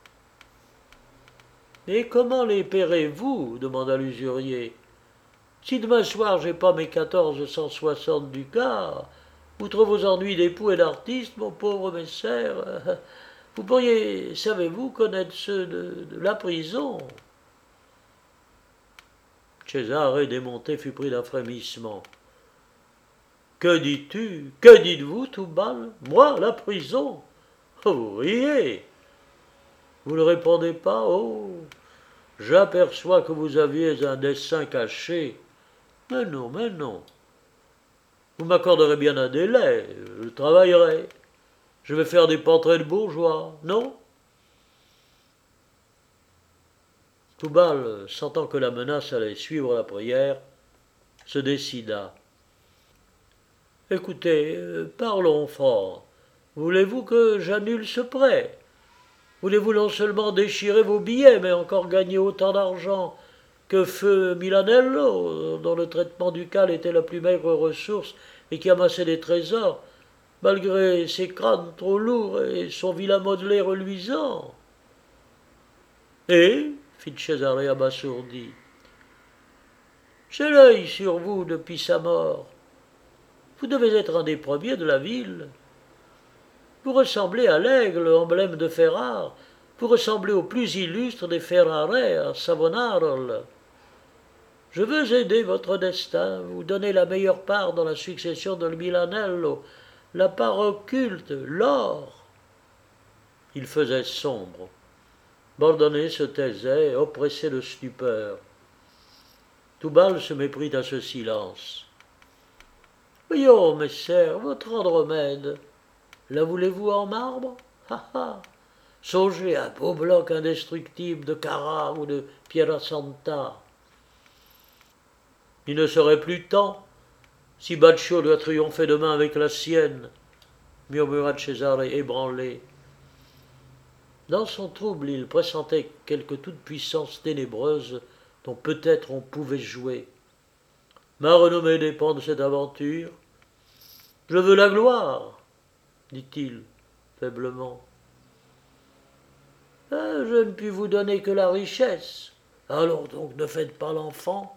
Et comment les paierez-vous ? Demanda l'usurier. Si demain soir j'ai pas mes 1460 ducats, outre vos ennuis d'époux et d'artiste, mon pauvre messer, vous pourriez, savez-vous, connaître ceux de la prison. Cesare, démonté, fut pris d'un frémissement. Que dis-tu ? Que dites-vous, Toubal ? Moi, la prison ? Oh, vous riez. Vous ne répondez pas ? Oh, j'aperçois que vous aviez un dessein caché. Mais non. Vous m'accorderez bien un délai. Je travaillerai. Je vais faire des portraits de bourgeois, non ? Toubal, sentant que la menace allait suivre la prière, se décida. Écoutez, parlons franc. Voulez-vous que j'annule ce prêt ? Voulez-vous non seulement déchirer vos billets, mais encore gagner autant d'argent que feu Milanello, dont le traitement ducal était la plus maigre ressource et qui amassait des trésors, malgré ses crânes trop lourds et son vilain modelé reluisant ? Et, fit Cesare abasourdi, j'ai l'œil sur vous depuis sa mort. Vous devez être un des premiers de la ville. Vous ressemblez à l'aigle, emblème de Ferrare. Vous ressemblez au plus illustre des Ferrare, à Savonarole. Je veux aider votre destin, vous donner la meilleure part dans la succession de Milanello, la part occulte, l'or. » Il faisait sombre. Bordone se taisait, oppressé de stupeur. Toubal se méprit à ce silence. « Voyons, messire, votre Andromède, la voulez-vous en marbre? Ha ha! Songez à un beau bloc indestructible de Carrare ou de Pietrasanta. » Il ne serait plus temps, si Baccio doit triompher demain avec la sienne, murmura Cesare ébranlé. Dans son trouble, il pressentait quelque toute-puissance ténébreuse dont peut-être on pouvait jouer. Ma renommée dépend de cette aventure. Je veux la gloire, dit-il faiblement. Je ne puis vous donner que la richesse. Alors donc ne faites pas l'enfant.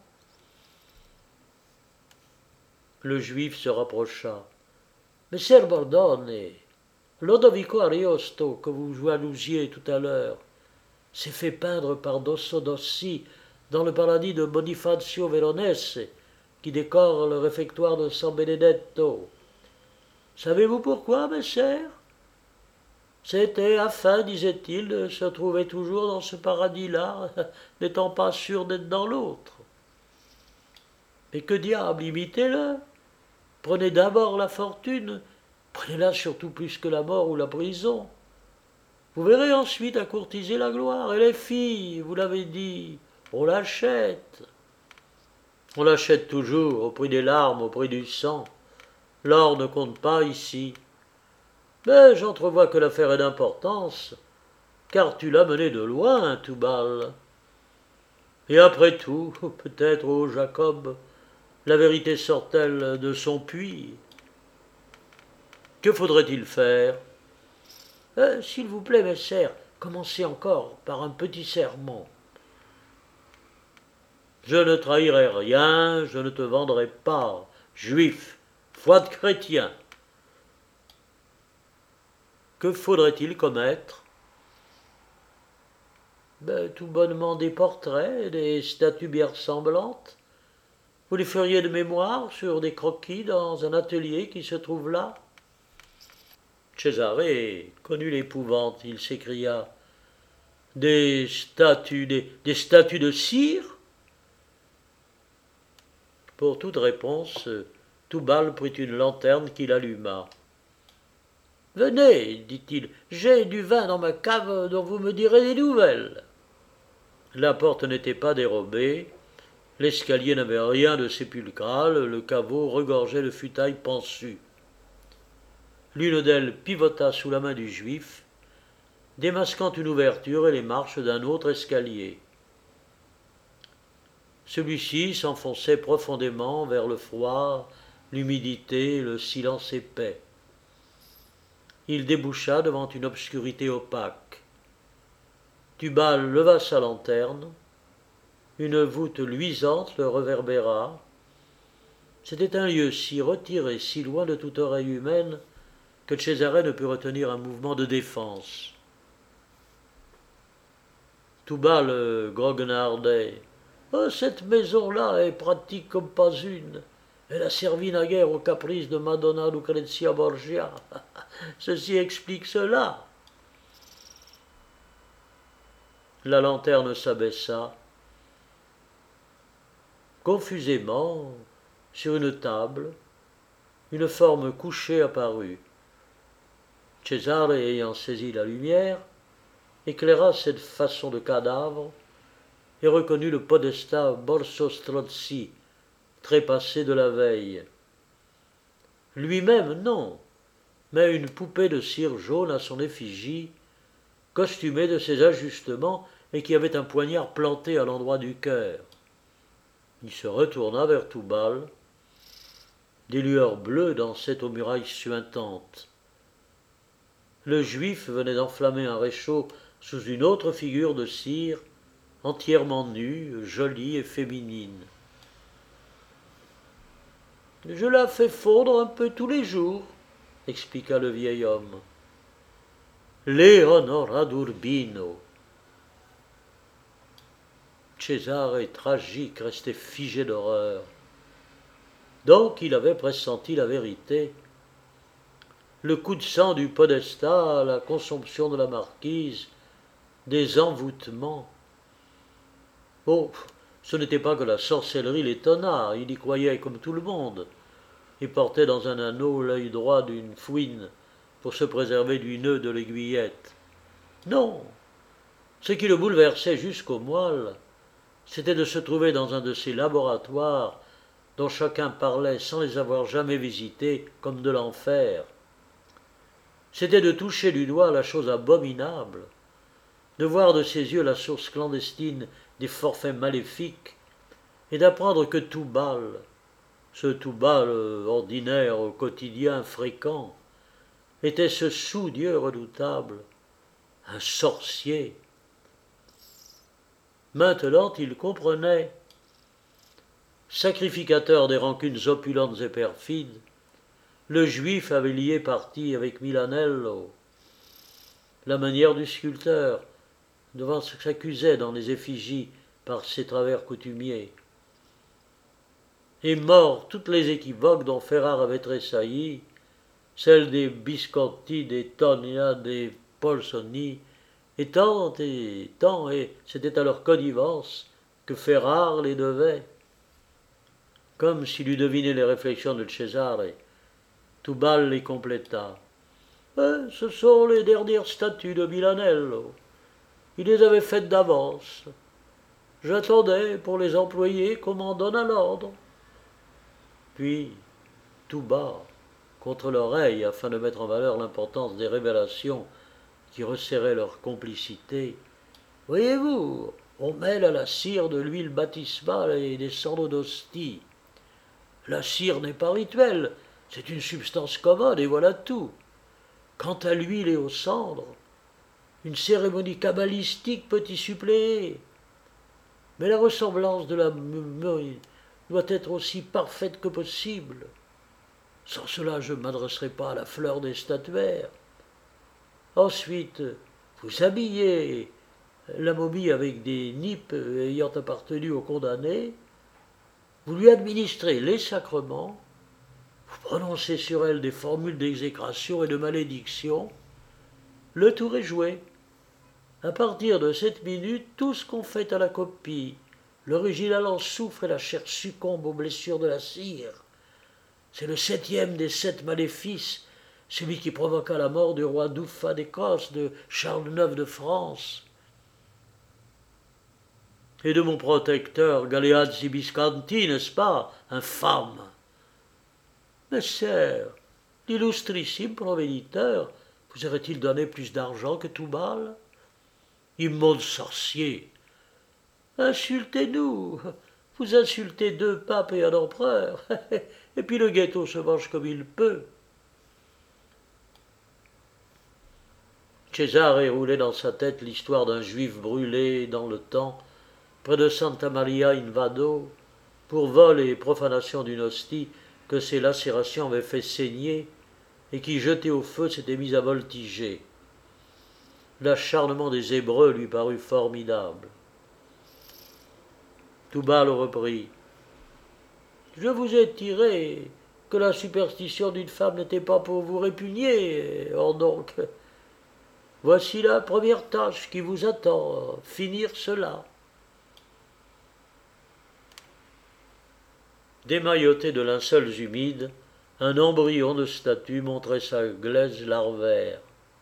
Le juif se rapprocha. Messer Bordone, Lodovico Ariosto, que vous jalousiez tout à l'heure, s'est fait peindre par Dosso Dossi dans le paradis de Bonifacio Veronese, qui décore le réfectoire de San Benedetto. Savez-vous pourquoi, messer? C'était afin, disait-il, de se trouver toujours dans ce paradis-là, n'étant pas sûr d'être dans l'autre. Mais que diable, imitez-le. Prenez d'abord la fortune, prenez-la surtout plus que la mort ou la prison. Vous verrez ensuite à courtiser la gloire. Et les filles, vous l'avez dit, on l'achète. On l'achète toujours, au prix des larmes, au prix du sang. L'or ne compte pas ici. Mais j'entrevois que l'affaire est d'importance, car tu l'as menée de loin, Toubal. Et après tout, peut-être, ô Jacob, la vérité sort-elle de son puits? Que faudrait-il faire? S'il vous plaît, messire, commencez encore par un petit sermon. Je ne trahirai rien, je ne te vendrai pas, juif, foi de chrétien. Que faudrait-il commettre? Tout bonnement des portraits, des statues bien ressemblantes. Vous les feriez de mémoire sur des croquis dans un atelier qui se trouve là? Cesare connut l'épouvante, il s'écria. Des statues de cire? Pour toute réponse, Toubal prit une lanterne qu'il alluma. Venez, dit-il, j'ai du vin dans ma cave dont vous me direz des nouvelles. La porte n'était pas dérobée, l'escalier n'avait rien de sépulcral, le caveau regorgeait de futailles pansues. L'une d'elles pivota sous la main du juif, démasquant une ouverture et les marches d'un autre escalier. Celui-ci s'enfonçait profondément vers le froid, l'humidité, le silence épais. Il déboucha devant une obscurité opaque. Toubal leva sa lanterne, une voûte luisante le réverbéra. C'était un lieu si retiré, si loin de toute oreille humaine, que Cesare ne put retenir un mouvement de défense. Toubal groguenardait. Oh, cette maison-là est pratique comme pas une. Elle a servi naguère aux caprices de Madonna Lucrezia Borgia. Ceci explique cela. La lanterne s'abaissa. Confusément, sur une table, une forme couchée apparut. Cesare, ayant saisi la lumière, éclaira cette façon de cadavre et reconnut le podestat Borso Strozzi, trépassé de la veille. Lui-même, non, mais une poupée de cire jaune à son effigie, costumée de ses ajustements et qui avait un poignard planté à l'endroit du cœur. Il se retourna vers Toubal. Des lueurs bleues dansaient aux murailles suintantes. Le juif venait d'enflammer un réchaud sous une autre figure de cire, entièrement nue, jolie et féminine. « Je la fais fondre un peu tous les jours, » expliqua le vieil homme. « Leonora d'Urbino. » Cesare, tragique, restait figé d'horreur. Donc il avait pressenti la vérité. Le coup de sang du podestat, la consomption de la marquise, des envoûtements. Oh, ce n'était pas que la sorcellerie l'étonna, il y croyait comme tout le monde, et portait dans un anneau l'œil droit d'une fouine pour se préserver du nœud de l'aiguillette. Non, ce qui le bouleversait jusqu'au moelle, c'était de se trouver dans un de ces laboratoires dont chacun parlait sans les avoir jamais visités comme de l'enfer. C'était de toucher du doigt la chose abominable, de voir de ses yeux la source clandestine des forfaits maléfiques, et d'apprendre que Toubal, ce Toubal ordinaire, quotidien, fréquent, était ce sous-dieu redoutable, un sorcier. Maintenant il comprenait. Sacrificateur des rancunes opulentes et perfides, le juif avait lié parti avec Milanello. La manière du sculpteur, devant ce qu'accusait dans les effigies par ses travers coutumiers. Et mort toutes les équivoques dont Ferrare avait tressailli, celles des Bisconti, des Tonia, des Polsoni, et tant, et c'était à leur connivence que Ferrare les devait. Comme s'il eût deviné les réflexions de Cesare, Toubal les compléta. Ce sont les dernières statues de Milanello. Il les avait faites d'avance. J'attendais, pour les employer, qu'on m'en donna l'ordre. Puis, tout bas, contre l'oreille, afin de mettre en valeur l'importance des révélations qui resserraient leur complicité. Voyez-vous, on mêle à la cire de l'huile baptismale et des cendres d'hostie. La cire n'est pas rituelle, c'est une substance commode et voilà tout. Quant à l'huile et aux cendres, une cérémonie kabbalistique peut y suppléer. Mais la ressemblance de la mumie doit être aussi parfaite que possible. Sans cela, je ne m'adresserai pas à la fleur des statuaires. Ensuite, vous habillez la momie avec des nippes ayant appartenu au condamné, vous lui administrez les sacrements, vous prononcez sur elle des formules d'exécration et de malédiction, le tour est joué. À partir de cette minute, tout ce qu'on fait à la copie, l'original en souffre et la chair succombe aux blessures de la cire. C'est le 7e des 7 maléfices, celui qui provoqua la mort du roi Douffa d'Écosse, de Charles IX de France, et de mon protecteur Galeazzi Bisconti, n'est-ce pas, infâme? Mais sœur, l'illustrissime provéniteur vous aurait-il donné plus d'argent que Toubal? Immonde sorcier! Insultez-nous! Vous insultez 2 papes et un empereur, et puis le ghetto se venge comme il peut. Cesare roulait dans sa tête l'histoire d'un juif brûlé dans le temps, près de Santa Maria in Vado, pour vol et profanation d'une hostie que ses lacérations avaient fait saigner, et qui, jeté au feu, s'était mis à voltiger. L'acharnement des Hébreux lui parut formidable. Toubal reprit. Je vous ai tiré que la superstition d'une femme n'était pas pour vous répugner. Or donc, voici la première tâche qui vous attend, finir cela. Démailloté de linceuls humides, un embryon de statue montrait sa glaise larvaire.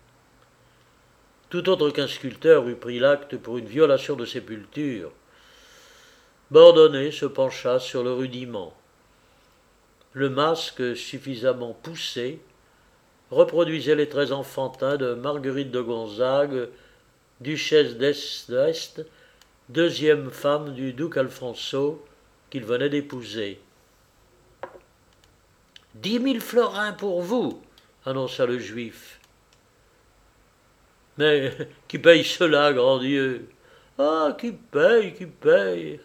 Tout autre qu'un sculpteur eût pris l'acte pour une violation de sépulture. Bordonnet se pencha sur le rudiment. Le masque, suffisamment poussé, reproduisait les traits enfantins de Marguerite de Gonzague, duchesse d'Este, deuxième femme du duc Alfonso, qu'il venait d'épouser. 10 000 florins pour vous, annonça le juif. Mais qui paye cela, grand Dieu? Ah, qui paye, qui paye?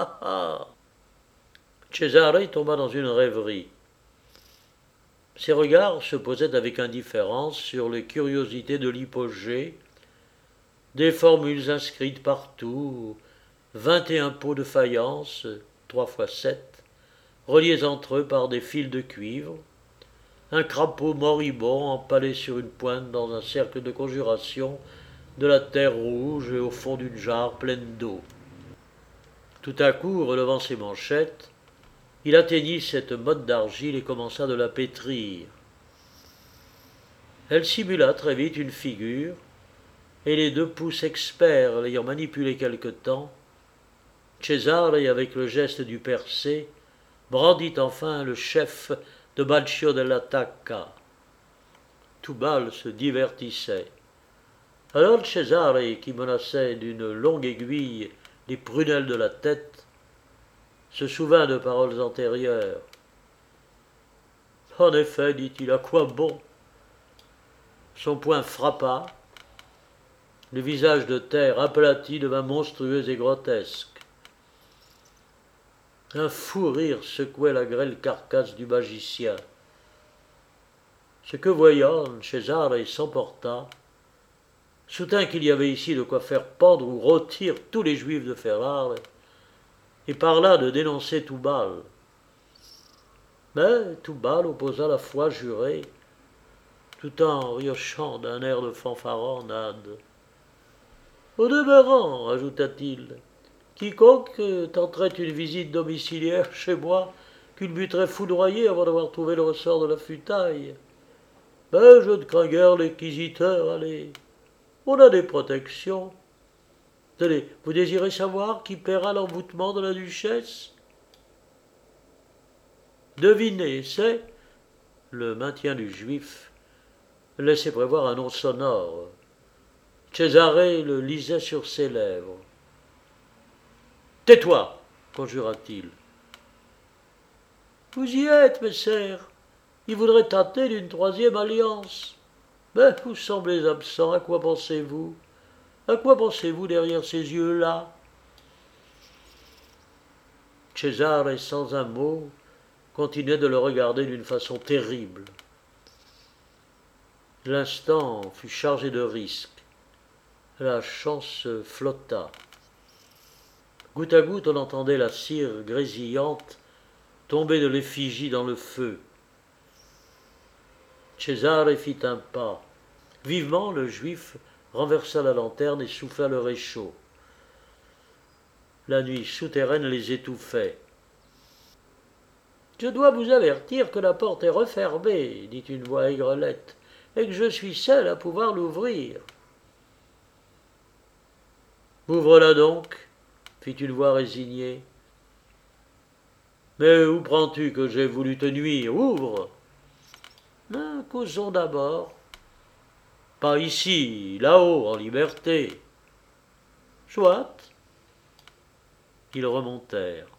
Cesare tomba dans une rêverie. Ses regards se posaient avec indifférence sur les curiosités de l'hypogée, des formules inscrites partout, 21 pots de faïence, 3 x 7, reliés entre eux par des fils de cuivre, un crapaud moribond empalé sur une pointe dans un cercle de conjuration, de la terre rouge et au fond d'une jarre pleine d'eau. Tout à coup, relevant ses manchettes, il atteignit cette motte d'argile et commença de la pétrir. Elle simula très vite une figure, et les 2 pouces experts l'ayant manipulée quelque temps, Cesare, avec le geste du percé, brandit enfin le chef de Baccio della Tacca. Tout Bâle se divertissait. Alors Cesare, qui menaçait d'une longue aiguille les prunelles de la tête, se souvint de paroles antérieures. En effet, dit-il, à quoi bon? Son poing frappa, le visage de terre aplati devint monstrueux et grotesque. Un fou rire secouait la grêle carcasse du magicien. Ce que voyant, Cesare s'emporta, soutint qu'il y avait ici de quoi faire pendre ou rôtir tous les juifs de Ferrare, et parla de dénoncer Toubal. Mais Toubal opposa la foi jurée, tout en riochant d'un air de fanfaronnade. Au demeurant, ajouta-t-il, quiconque tenterait une visite domiciliaire chez moi culbuterait foudroyé avant d'avoir trouvé le ressort de la futaille. Mais je ne crains guère l'inquisiteur, allez. On a des protections. Tenez, vous désirez savoir qui paiera l'emboutement de la duchesse? Devinez, c'est le maintien du juif laissait prévoir un nom sonore. Cesare le lisait sur ses lèvres. Tais-toi, conjura-t-il. Vous y êtes, messire. Il voudrait tâter d'une 3e alliance. Mais vous semblez absent, à quoi pensez-vous? À quoi pensez-vous derrière ces yeux-là? Cesare, sans un mot, continuait de le regarder d'une façon terrible. L'instant fut chargé de risques. La chance flotta. Goutte à goutte, on entendait la cire grésillante tomber de l'effigie dans le feu. Cesare fit un pas. Vivement, le juif renversa la lanterne et souffla le réchaud. La nuit souterraine les étouffait. « Je dois vous avertir que la porte est refermée, dit une voix aigrelette, et que je suis seul à pouvoir l'ouvrir. »« Ouvre-la donc, fit une voix résignée. »« Mais où prends-tu que j'ai voulu te nuire? Ouvre !»« Causons d'abord. »« Pas ici, là-haut, en liberté. »« Soit. » Ils remontèrent.